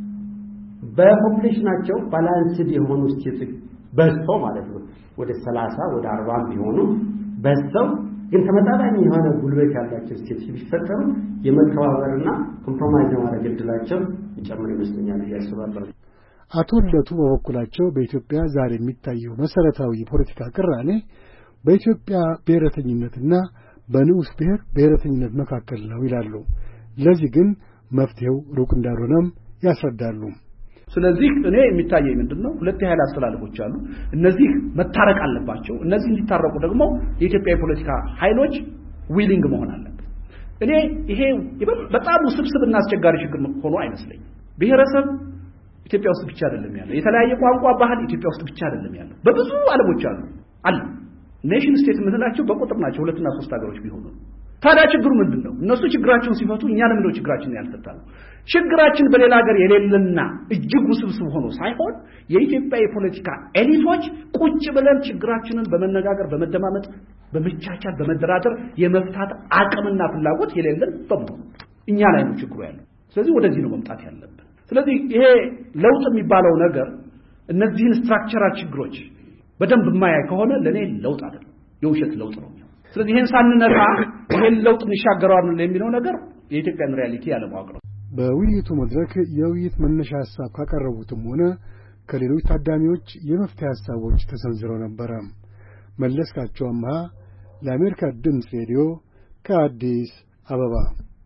Speaker 16: በፖፑሌሽናቸው ባላንስድ የሆኑ ስቴቶች በዝተው ማለት ነው ወደ ሰላሳ ወደ አርባ ቢሆኑ በዝተው ግን ተመጣጣኝ የሆነ ጉልበት ያላቸው ስቴቶች ቢፈጠሩ የመከባበርና ኮምፕሮማይዝ ማድረግ እድላቸው ይጨምር ይመስለኛል ያስባለሁ።
Speaker 12: አቶ ልደቱ በበኩላቸው በኢትዮጵያ ዛሬ የሚታየው መሰረታዊ የፖለቲካ ቅራኔ በኢትዮጵያ ብሔረተኝነትና በንዑስ ብሔር ብሔረተኝነት መካከል ነው ይላሉ። ለዚህ ግን መፍትሄው ሩቅ እንዳልሆነም ያስረዳሉ።
Speaker 15: ስለዚህ እኔ የሚታየኝ ምንድነው ሁለት የኃይል አስተላልፎች አሉ። እነዚህ መታረቅ አለባቸው። እነዚህ እንዲታረቁ ደግሞ የኢትዮጵያ የፖለቲካ ኃይሎች ዊሊንግ መሆን አለበት። እኔ ይሄ በጣም ውስብስብና አስቸጋሪ ችግር ሆኖ አይመስለኝም። ብሔረሰብ ኢትዮጵያ ውስጥ ብቻ አይደለም ያለው። የተለያየ ቋንቋ ባህል ኢትዮጵያ ውስጥ ብቻ አይደለም ያለው። በብዙ ዓለሞች አሉ አለ ኔሽን ስቴት ምንላቸው በቁጥር ናቸው ሁለትና ሶስት ሀገሮች ቢሆኑ። ታዲያ ችግሩ ምንድነው? እነሱ ችግራቸውን ሲፈቱ እኛ ለምን ነው ችግራችንን ያልፈታነው? ችግራችን በሌላ ሀገር የሌለና እጅግ ውስብስብ ሆኖ ሳይሆን የኢትዮጵያ የፖለቲካ ኤሊቶች ቁጭ ብለን ችግራችንን በመነጋገር በመደማመጥ በመቻቻል በመደራደር የመፍታት አቅምና ፍላጎት የሌለን በመሆኑ እኛ ላይ ነው ችግሩ ያለው። ስለዚህ ወደዚህ ነው መምጣት ያለብን። ስለዚህ ይሄ ለውጥ የሚባለው ነገር እነዚህን ስትራክቸራል ችግሮች በደንብ ማያይ ከሆነ ለኔ ለውጥ አይደለም፣ የውሸት ለውጥ ነው። ስለዚህ ይሄን ሳንነካ ይሄን ለውጥ እንሻገራለን የሚለው ነገር የኢትዮጵያን ሪያሊቲ ያለማወቅ ነው።
Speaker 12: በውይይቱ መድረክ የውይይት መነሻ ሐሳብ ካቀረቡትም ሆነ ከሌሎች ታዳሚዎች የመፍትሄ ሐሳቦች ተሰንዝረው ነበር። መለስካቸው አምሃ ለአሜሪካ ድምፅ ሬዲዮ ከአዲስ አበባ።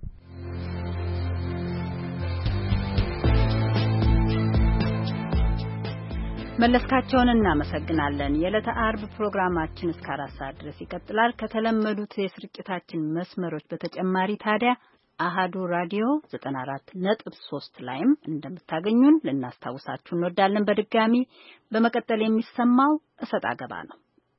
Speaker 1: መለስካቸውን እናመሰግናለን። የዕለተ አርብ ፕሮግራማችን እስከ አራት ሰዓት ድረስ ይቀጥላል። ከተለመዱት የስርጭታችን መስመሮች በተጨማሪ ታዲያ አሃዱ ራዲዮ ዘጠና አራት ነጥብ ሶስት ላይም እንደምታገኙን ልናስታውሳችሁ እንወዳለን። በድጋሚ በመቀጠል የሚሰማው እሰጥ አገባ ነው።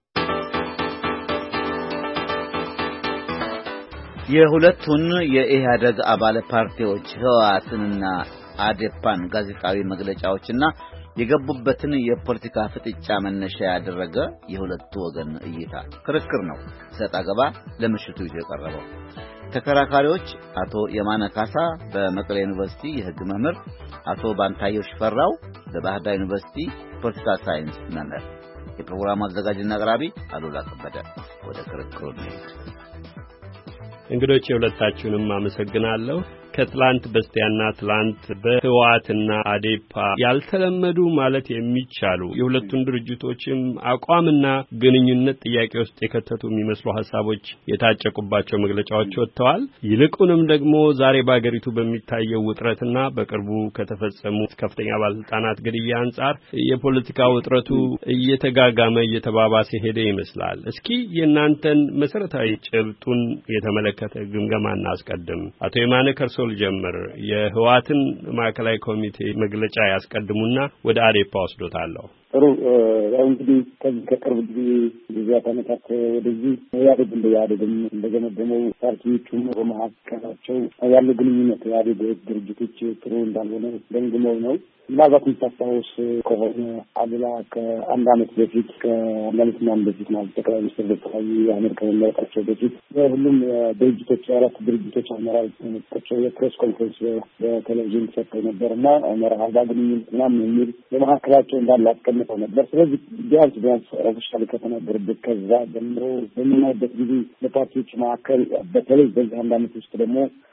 Speaker 2: የሁለቱን የኢህአደግ አባል ፓርቲዎች ህወሓትንና አዴፓን ጋዜጣዊ መግለጫዎችና የገቡበትን የፖለቲካ ፍጥጫ መነሻ ያደረገ የሁለቱ ወገን እይታ ክርክር ነው እሰጥ አገባ ለምሽቱ ይዞ የቀረበው። ተከራካሪዎች አቶ የማነ ካሳ በመቀሌ ዩኒቨርሲቲ የሕግ መምህር፣ አቶ ባንታየው ሽፈራው በባህር ዳር ዩኒቨርሲቲ ፖለቲካ ሳይንስ መምህር። የፕሮግራሙ አዘጋጅና አቅራቢ አሉላ ከበደ። ወደ ክርክሩ እንሂድ።
Speaker 17: እንግዶች የሁለታችሁንም አመሰግናለሁ። ከትላንት በስቲያና ትላንት በህወሓትና አዴፓ ያልተለመዱ ማለት የሚቻሉ የሁለቱን ድርጅቶችም አቋምና ግንኙነት ጥያቄ ውስጥ የከተቱ የሚመስሉ ሐሳቦች የታጨቁባቸው መግለጫዎች ወጥተዋል። ይልቁንም ደግሞ ዛሬ በአገሪቱ በሚታየው ውጥረትና በቅርቡ ከተፈጸሙ ከፍተኛ ባለስልጣናት ግድያ አንጻር የፖለቲካ ውጥረቱ እየተጋጋመ እየተባባሰ ሄደ ይመስላል። እስኪ የእናንተን መሰረታዊ ጭብጡን የተመለከተ ግምገማ እናስቀድም። አቶ የማነ ከርሶ ልጀምር። የህወሓትን ማዕከላዊ ኮሚቴ መግለጫ ያስቀድሙና ወደ አዴፓ ወስዶታለሁ።
Speaker 18: ጥሩ እንግዲህ ከዚህ ከቅርብ ጊዜ ጊዜያት ዓመታት ወደዚህ ኢህአዴግ እንደ ኢህአዴግም እንደገመገመው ፓርቲዎቹም በመካከላቸው ያለው ግንኙነት ኢህአዴግ ድርጅቶች ጥሩ እንዳልሆነ ገምግመው ነው። ምናልባት የምታስታውስ ከሆነ አሉላ ከአንድ ዓመት በፊት ከአንድ ዓመት ምናምን በፊት ማለት ጠቅላይ ሚኒስትር ዶክተር አብይ አህመድ ከመመረጣቸው በፊት ሁሉም ድርጅቶች አራት ድርጅቶች አመራሮቻቸው የፕሬስ ኮንፈረንስ በቴሌቪዥን ሰጥተው ነበር እና መርሃ ግንኙነት ምናምን የሚል በመካከላቸው እንዳለ አስቀምጠው ነበር። ስለዚህ ቢያንስ ቢያንስ ኦፊሻሊ ከተናገሩበት ከዛ ጀምሮ በምናይበት ጊዜ በፓርቲዎች መካከል በተለይ በዚህ አንድ ዓመት ውስጥ ደግሞ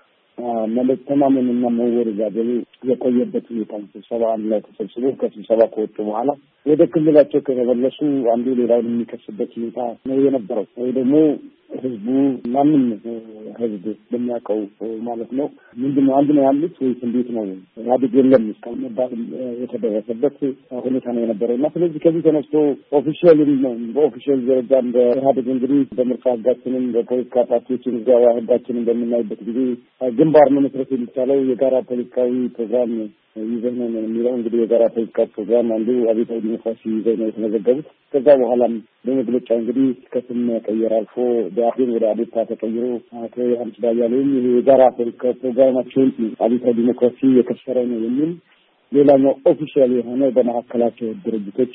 Speaker 18: ማለት ተማመንና መወረጃጀል የቆየበት ሁኔታ ስብሰባ አንድ ላይ ተሰብስቦ ከስብሰባ ከወጡ በኋላ ወደ ክልላቸው ከተመለሱ አንዱ ሌላውን የሚከስበት ሁኔታ ነው የነበረው። ወይ ደግሞ ህዝቡ ማንም ህዝብ በሚያውቀው ማለት ነው ምንድነው አንድ ነው ያሉት ወይስ እንዴት ነው ኢህአዴግ የለም እስከመባል የተደረሰበት ሁኔታ ነው የነበረውና ስለዚህ ከዚህ ተነስቶ ኦፊሻሊ በኦፊሻል ደረጃ እንደ ኢህአዴግ እንግዲህ በምርጫ ህጋችንን በፖለቲካ ፓርቲዎችን ጋር ህጋችንን በምናይበት ጊዜ ግንባር መመስረት የሚቻለው የጋራ ፖለቲካዊ ፕሮግራም ይዘን ነው የሚለው እንግዲህ የጋራ ፖለቲካ ፕሮግራም አንዱ አብዮታዊ ዲሞክራሲ ይዘን ነው የተመዘገቡት። ከዛ በኋላም በመግለጫ እንግዲህ ከስም ቀየር አልፎ በአሁን ወደ አዴፓ ተቀይሮ አቶ ዮሐንስ ዳያሌም የጋራ ፖለቲካ ፕሮግራማቸውን አብዮታዊ ዲሞክራሲ የከሰረ ነው የሚል ሌላኛው ኦፊሻል የሆነ በመካከላቸው ድርጅቶች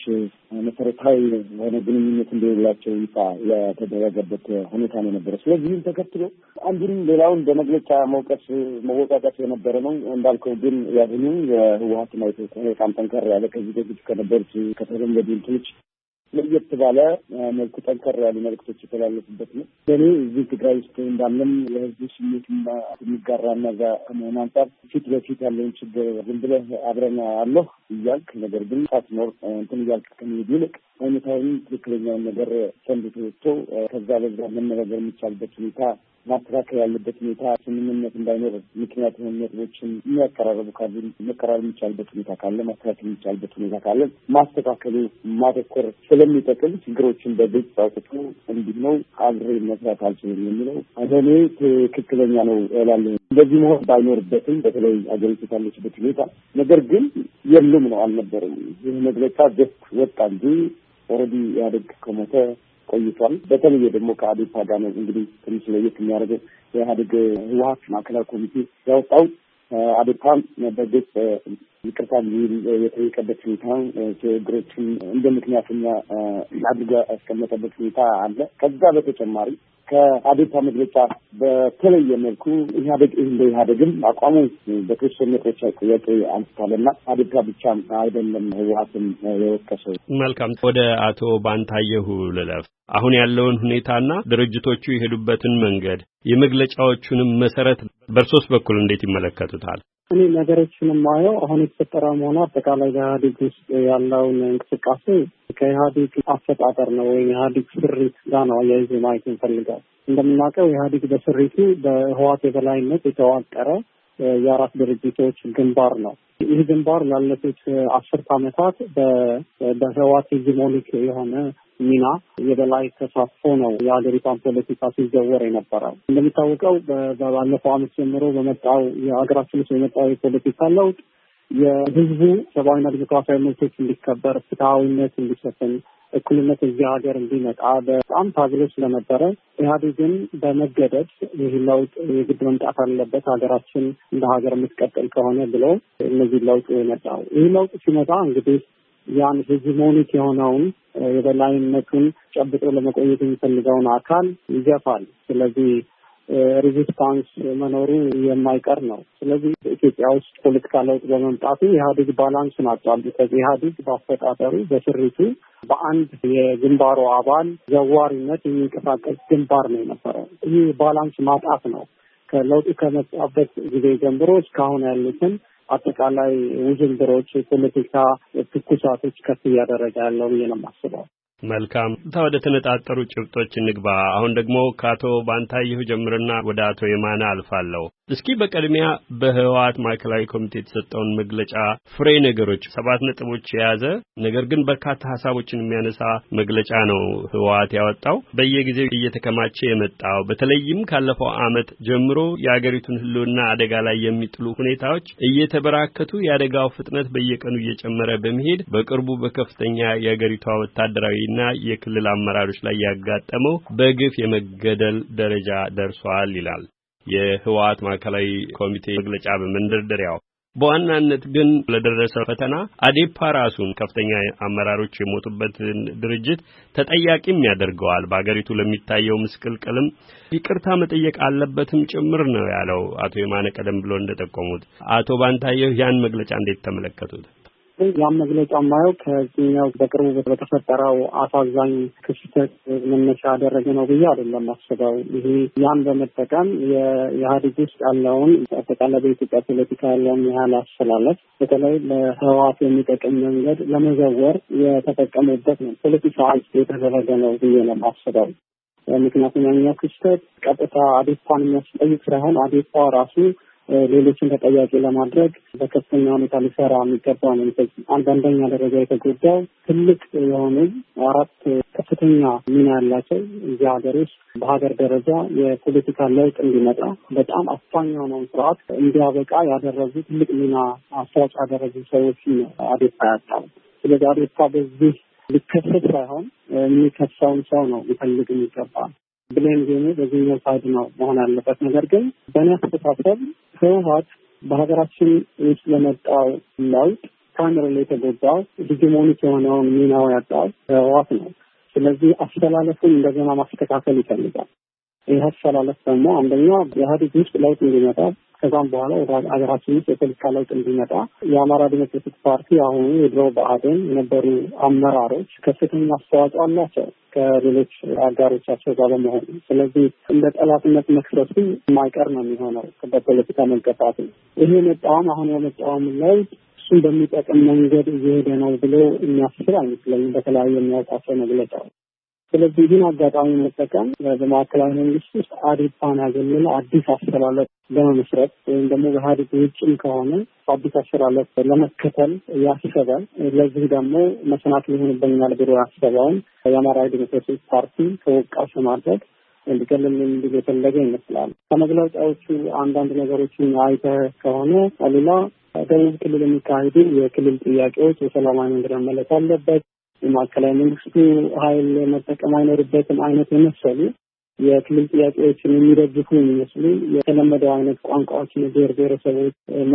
Speaker 18: መሰረታዊ የሆነ ግንኙነት እንደሌላቸው ይፋ የተደረገበት ሁኔታ ነው የነበረ። ስለዚህ ተከትሎ አንዱን ሌላውን በመግለጫ መውቀስ መወቃቀስ የነበረ ነው። እንዳልከው ግን ያሁኑ የህወሓት ነው በጣም ጠንከር ያለ ከዚህ በፊት ከነበሩት ከተለመዱ እንትኖች ለየት ባለ መልኩ ጠንከር ያሉ መልእክቶች የተላለፉበት ነው። በእኔ እዚህ ትግራይ ውስጥ እንዳለም የህዝቡ ስሜትና የሚጋራና ዛ ከመሆን አንጻር ፊት በፊት ያለውን ችግር ዝም ብለህ አብረን አለሁ እያልክ ነገር ግን ሳትኖር እንትን እያልክ ከመሄድ ይልቅ አይነታዊ ትክክለኛውን ነገር ሰንድቶ ወጥቶ ከዛ በዛ መነጋገር የሚቻልበት ሁኔታ ማስተካከል ያለበት ሁኔታ ስምምነት እንዳይኖር ምክንያት የሆኑ ነጥቦችን የሚያቀራርቡ ካሉ መቀራረብ የሚቻልበት ሁኔታ ካለ ማስተካከል የሚቻልበት ሁኔታ ካለ ማስተካከሉ ማተኮር ስለሚጠቅም ችግሮችን በግልጽ አውጥቶ እንዲህ ነው አብሬ መስራት አልችልም የሚለው እኔ ትክክለኛ ነው እላለሁ። እንደዚህ መሆን ባይኖርበትም በተለይ አገሪቱ ካለችበት ሁኔታ ነገር ግን የሉም ነው አልነበረም። ይህ መግለጫ ጀስት ወጣ እንጂ ኦልሬዲ ኢህአዴግ ከሞተ ቆይቷል። በተለይ ደግሞ ከአዴፓ ጋር ነው እንግዲህ ትንሽ ለየት የሚያደርገው የኢህአዴግ ህወሓት ማዕከላዊ ኮሚቴ ያወጣው አዴፓ በግልጽ ይቅርታ የጠየቀበት ሁኔታ ችግሮችን እንደ ምክንያተኛ አድርጎ ያስቀመጠበት ሁኔታ አለ። ከዛ በተጨማሪ ከአዴፓ መግለጫ በተለየ መልኩ ኢህአዴግ እንደ ኢህአዴግም አቋሙ በተወሰኑ ነጥቦች ጥያቄ አንስቷልና አዴፓ ብቻ አይደለም ህወሓትን የወቀሰው።
Speaker 17: መልካም ወደ አቶ ባንታየሁ ልለፍ። አሁን ያለውን ሁኔታና ድርጅቶቹ የሄዱበትን መንገድ የመግለጫዎቹንም መሰረት በርሶስ በኩል እንዴት ይመለከቱታል?
Speaker 19: እኔ ነገሮችን የማየው አሁን የተፈጠረው መሆኑ አጠቃላይ በኢህአዴግ ውስጥ ያለውን እንቅስቃሴ ከኢህአዴግ አፈጣጠር ነው ወይም ኢህአዴግ ስሪት ጋር ነው አያይዞ ማየት እንፈልጋለን። እንደምናውቀው ኢህአዴግ በስሪቱ በህወሓት የበላይነት የተዋቀረ የአራት ድርጅቶች ግንባር ነው። ይህ ግንባር ላለፉት አስርት ዓመታት በህወሓት ሄጂሞኒክ የሆነ ሚና የበላይ ተሳትፎ ነው የሀገሪቷን ፖለቲካ ሲዘወር የነበረው። እንደሚታወቀው ባለፈው ዓመት ጀምሮ በመጣው የሀገራችን ውስጥ የመጣው የፖለቲካ ለውጥ የህዝቡ ሰብአዊና ዲሞክራሲያዊ መብቶች እንዲከበር፣ ፍትሐዊነት እንዲሰፍን፣ እኩልነት እዚህ ሀገር እንዲመጣ በጣም ታግሎ ስለነበረ ኢህአዴግን በመገደድ ይህ ለውጥ የግድ መምጣት አለበት ሀገራችን እንደ ሀገር የምትቀጥል ከሆነ ብሎ እነዚህ ለውጥ የመጣው ይህ ለውጥ ሲመጣ እንግዲህ ያን ሄጂሞኒክ የሆነውን የበላይነቱን ጨብጦ ለመቆየት የሚፈልገውን አካል ይገፋል። ስለዚህ ሬዚስታንስ መኖሩ የማይቀር ነው። ስለዚህ ኢትዮጵያ ውስጥ ፖለቲካ ለውጥ በመምጣቱ ኢህአዴግ ባላንሱን አጣል። ከዚህ ኢህአዴግ በአፈጣጠሩ በስሪቱ በአንድ የግንባሩ አባል ዘዋሪነት የሚንቀሳቀስ ግንባር ነው የነበረው። ይህ ባላንስ ማጣት ነው ከለውጡ ከመጣበት ጊዜ ጀምሮ እስካሁን ያሉትን አጠቃላይ ውዥንብሮች፣ የፖለቲካ ትኩሳቶች ከፍ እያደረገ ያለው ብዬ ነው የማስበው።
Speaker 17: መልካም ታወደ ተነጣጠሩ ጭብጦች እንግባ። አሁን ደግሞ ከአቶ ባንታየሁ ጀምርና ወደ አቶ የማነ አልፋለሁ። እስኪ በቀድሚያ በህወሓት ማዕከላዊ ኮሚቴ የተሰጠውን መግለጫ ፍሬ ነገሮች ሰባት ነጥቦች የያዘ ነገር ግን በርካታ ሐሳቦችን የሚያነሳ መግለጫ ነው ህወሓት ያወጣው። በየጊዜው እየተከማቸ የመጣው በተለይም ካለፈው ዓመት ጀምሮ የአገሪቱን ህልውና አደጋ ላይ የሚጥሉ ሁኔታዎች እየተበራከቱ የአደጋው ፍጥነት በየቀኑ እየጨመረ በመሄድ በቅርቡ በከፍተኛ የአገሪቷ ወታደራዊና የክልል አመራሮች ላይ ያጋጠመው በግፍ የመገደል ደረጃ ደርሷል ይላል የህወሓት ማዕከላዊ ኮሚቴ መግለጫ በመንደርደሪያው። በዋናነት ግን ለደረሰው ፈተና አዴፓ ራሱን ከፍተኛ አመራሮች የሞቱበትን ድርጅት ተጠያቂም ያደርገዋል። በአገሪቱ ለሚታየው ምስቅልቅልም ይቅርታ መጠየቅ አለበትም ጭምር ነው ያለው አቶ የማነ ቀደም ብሎ እንደጠቆሙት። አቶ ባንታየሁ ያን መግለጫ እንዴት ተመለከቱት?
Speaker 19: ያን መግለጫ ማየው ከዚህኛው በቅርቡ በተፈጠረው አሳዛኝ ክስተት መነሻ ያደረገ ነው ብዬ አይደለም አስበው። ይሄ ያን በመጠቀም የኢህአዴግ ውስጥ ያለውን አጠቃላይ በኢትዮጵያ ፖለቲካ ያለውን ያህል አስተላለፍ በተለይ ለህወሓት የሚጠቅም መንገድ ለመዘወር የተጠቀሙበት ነው። ፖለቲካዊ የተደረገ ነው ብዬ ነው አስበው። ምክንያቱም ያኛው ክስተት ቀጥታ አዴፓን የሚያስጠይቅ ሳይሆን አዴፓ ራሱ ሌሎችን ተጠያቂ ለማድረግ በከፍተኛ ሁኔታ ሊሰራ የሚገባ ነው። አንደኛ ደረጃ የተጎዳው ትልቅ የሆኑ አራት ከፍተኛ ሚና ያላቸው እዚህ ሀገር ውስጥ በሀገር ደረጃ የፖለቲካ ለውጥ እንዲመጣ በጣም አፋኝ የሆነውን ስርዓት እንዲያበቃ ያደረጉ ትልቅ ሚና አስተዋጽኦ ያደረጉ ሰዎች አዴፓ ያጣው። ስለዚህ አዴፓ በዚህ ሊከሰስ ሳይሆን የሚከሳውን ሰው ነው ሊፈልግ የሚገባ ብለን ግን በዚህኛው ሳይድ ነው መሆን ያለበት። ነገር ግን በእኔ አስተሳሰብ ህወሓት በሀገራችን ውስጥ ለመጣው ለውጥ ፕራይመሪሊ የተጎዳው ሂጂሞኒክ የሆነውን ሚናው ያጣው ህወሓት ነው። ስለዚህ አስተላለፉን እንደገና ማስተካከል ይፈልጋል። ይህ አስተላለፍ ደግሞ አንደኛ የኢህአዴግ ውስጥ ለውጥ እንዲመጣ ከዛም በኋላ ወደ ሀገራችን ውስጥ የፖለቲካ ለውጥ እንዲመጣ የአማራ ዲሞክራቲክ ፓርቲ አሁኑ የድሮ ብአዴን የነበሩ አመራሮች ከፍተኛ አስተዋጽኦ አላቸው ከሌሎች አጋሮቻቸው ጋር በመሆኑ። ስለዚህ እንደ ጠላትነት መክሰሱ የማይቀር ነው የሚሆነው በፖለቲካ መገፋቱ። ይሄ የመጣውም አሁን የመጣውም ለውጥ እሱን በሚጠቅም መንገድ እየሄደ ነው ብሎ የሚያስብ አይመስለኝም በተለያዩ የሚያወጣቸው መግለጫዎች። ስለዚህ ይህን አጋጣሚ መጠቀም በማዕከላዊ መንግስት ውስጥ አዴፓን ያገለለ አዲስ አስተላለፍ ለመመስረት ወይም ደግሞ በኢህአዴግ ውጭም ከሆነ አዲስ አስተላለፍ ለመከተል ያሰበ ለዚህ ደግሞ መሰናክል ይሆንብኛል ብሎ ያሰበውን የአማራ ዲሞክራቲክ ፓርቲ ተወቃሽ ማድረግ እንዲገለል እንዲል የፈለገ ይመስላል። ከመግለጫዎቹ አንዳንድ ነገሮችን አይተህ ከሆነ ሌላ ደቡብ ክልል የሚካሄዱ የክልል ጥያቄዎች በሰላማዊ መንገድ መመለስ አለበት፣ የማዕከላዊ መንግስቱ ኃይል መጠቀም አይኖርበትም አይነት የመሰሉ የክልል ጥያቄዎችን የሚደግፉ የሚመስሉ የተለመደው አይነት ቋንቋዎችን ብሔር ብሔረሰቦች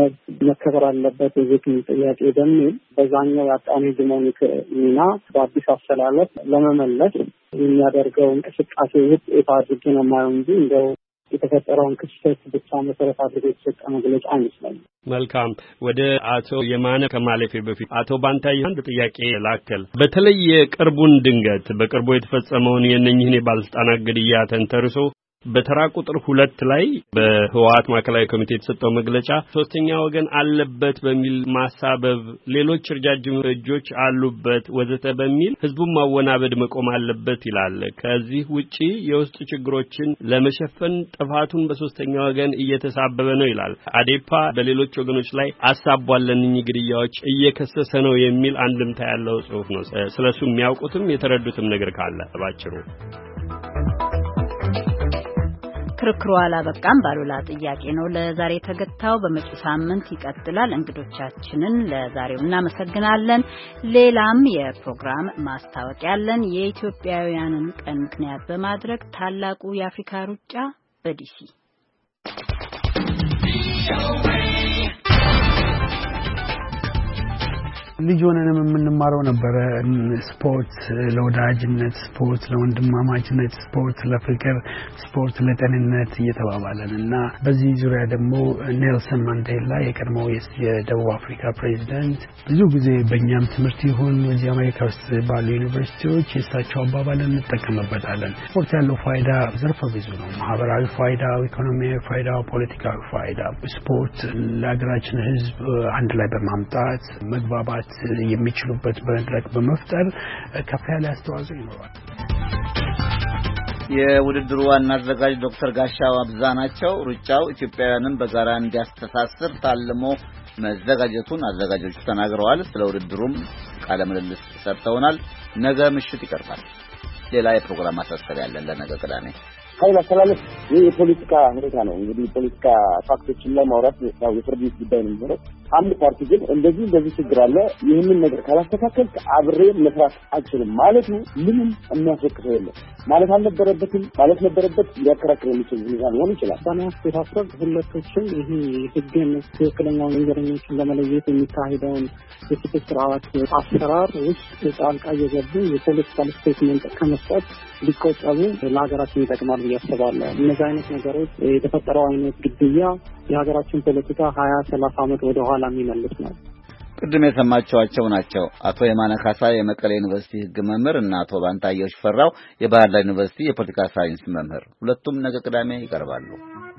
Speaker 19: መከበር አለበት የዚህ ክልል ጥያቄ በሚል በዛኛው ያጣኔ ዲሞኒክ ሚና በአዲስ አስተላለፍ ለመመለስ የሚያደርገው እንቅስቃሴ ውጤት አድርጌ ነው የማየው እንጂ እንደው የተፈጠረውን ክስተት ብቻ መሰረት አድርጎ የተሰጠ መግለጫ አይመስለኝም።
Speaker 17: መልካም። ወደ አቶ የማነ ከማለፌ በፊት አቶ ባንታየሁ አንድ ጥያቄ ላከል። በተለይ የቅርቡን ድንገት በቅርቡ የተፈጸመውን የእነኝህን የባለስልጣናት ግድያ ተንተርሶ በተራ ቁጥር ሁለት ላይ በህወሓት ማዕከላዊ ኮሚቴ የተሰጠው መግለጫ ሶስተኛ ወገን አለበት በሚል ማሳበብ፣ ሌሎች እርጃጅም እጆች አሉበት ወዘተ በሚል ህዝቡን ማወናበድ መቆም አለበት ይላል። ከዚህ ውጪ የውስጥ ችግሮችን ለመሸፈን ጥፋቱን በሶስተኛ ወገን እየተሳበበ ነው ይላል። አዴፓ በሌሎች ወገኖች ላይ አሳቧለን እኚህ ግድያዎች እየከሰሰ ነው የሚል አንድምታ ያለው ጽሑፍ ነው። ስለሱ የሚያውቁትም የተረዱትም ነገር ካለ ባጭሩ።
Speaker 1: ክርክሩ አላበቃም። ባሉላ ጥያቄ ነው ለዛሬ ተገታው። በመጪው ሳምንት ይቀጥላል። እንግዶቻችንን ለዛሬው እናመሰግናለን። ሌላም የፕሮግራም ማስታወቂያ አለን። የኢትዮጵያውያንን ቀን ምክንያት በማድረግ ታላቁ የአፍሪካ ሩጫ በዲሲ
Speaker 20: ልጅ ሆነንም የምንማረው ነበረ። ስፖርት ለወዳጅነት፣ ስፖርት ለወንድማማችነት፣ ስፖርት ለፍቅር፣ ስፖርት ለጤንነት እየተባባለን እና በዚህ ዙሪያ ደግሞ ኔልሰን ማንዴላ የቀድሞው የደቡብ አፍሪካ ፕሬዚዳንት ብዙ ጊዜ በእኛም ትምህርት ይሁን እዚህ አሜሪካ ውስጥ ባሉ ዩኒቨርሲቲዎች የእሳቸው አባባልን እንጠቀምበታለን። ስፖርት ያለው ፋይዳ ዘርፈ ብዙ ነው። ማህበራዊ ፋይዳው፣ ኢኮኖሚያዊ ፋይዳው፣ ፖለቲካዊ ፋይዳ። ስፖርት ለሀገራችን ሕዝብ አንድ ላይ በማምጣት መግባባት መስራት የሚችሉበት መድረክ በመፍጠር ከፍ ያለ አስተዋጽኦ ይኖራል።
Speaker 2: የውድድሩ ዋና አዘጋጅ ዶክተር ጋሻው አብዛ ናቸው። ሩጫው ኢትዮጵያውያንን በጋራ እንዲያስተሳስር ታልሞ መዘጋጀቱን አዘጋጆቹ ተናግረዋል። ስለ ውድድሩም ቃለ ምልልስ ሰጥተውናል። ነገ ምሽት ይቀርባል። ሌላ የፕሮግራም ማሳሰቢያ ያለን ለነገ ቅዳሜ
Speaker 18: ኃይል አስተላለፍ የፖለቲካ ሁኔታ ነው። እንግዲህ ፖለቲካ ፋክቶችን ላይ ማውራት ያው የፍርድ ቤት ጉዳይ ነው የሚሆነው። አንድ ፓርቲ ግን እንደዚህ እንደዚህ ችግር አለ ይህንን ነገር ካላስተካከል አብሬ መስራት አልችልም ማለቱ ምንም የሚያስወቅሰው የለም ማለት አልነበረበትም ማለት ነበረበት ሊያከራክር የሚችል ሁኔታ ሊሆን ይችላል።
Speaker 19: ባናስ የታሰብ ሁለቶችም ይሄ ህግን ትክክለኛውን ወንጀለኞችን ለመለየት የሚካሄደውን የፍትህ ስርዓት አሰራር ውስጥ ጣልቃ እየገቡ የፖለቲካል ስቴትመንት ከመስጠት ሊቆጠቡ ለሀገራችን ይጠቅማል ብዬ አስባለሁ። እነዚህ አይነት ነገሮች የተፈጠረው አይነት ግድያ የሀገራችን ፖለቲካ ሀያ ሰላሳ ዓመት ወደ ኋላ የሚመልስ ነው።
Speaker 2: ቅድም የሰማችኋቸው ናቸው አቶ የማነ ካሳ የመቀሌ ዩኒቨርሲቲ ህግ መምህር እና አቶ ባንታየው ሽፈራው የባህር ዳር ዩኒቨርሲቲ የፖለቲካ ሳይንስ መምህር። ሁለቱም ነገ ቅዳሜ ይቀርባሉ።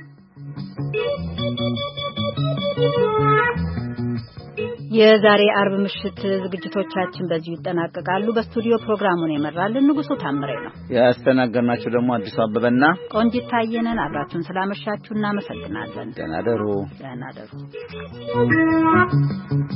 Speaker 1: የዛሬ አርብ ምሽት ዝግጅቶቻችን በዚሁ ይጠናቀቃሉ። በስቱዲዮ ፕሮግራሙን የመራልን ንጉሱ ታምሬ ነው።
Speaker 2: ያስተናገርናችሁ ደግሞ አዲሱ አበበና
Speaker 1: ቆንጂት ታየነን። አብራችሁን ስላመሻችሁ እናመሰግናለን።
Speaker 2: ደህና ደሩ።
Speaker 1: ደህና ደሩ።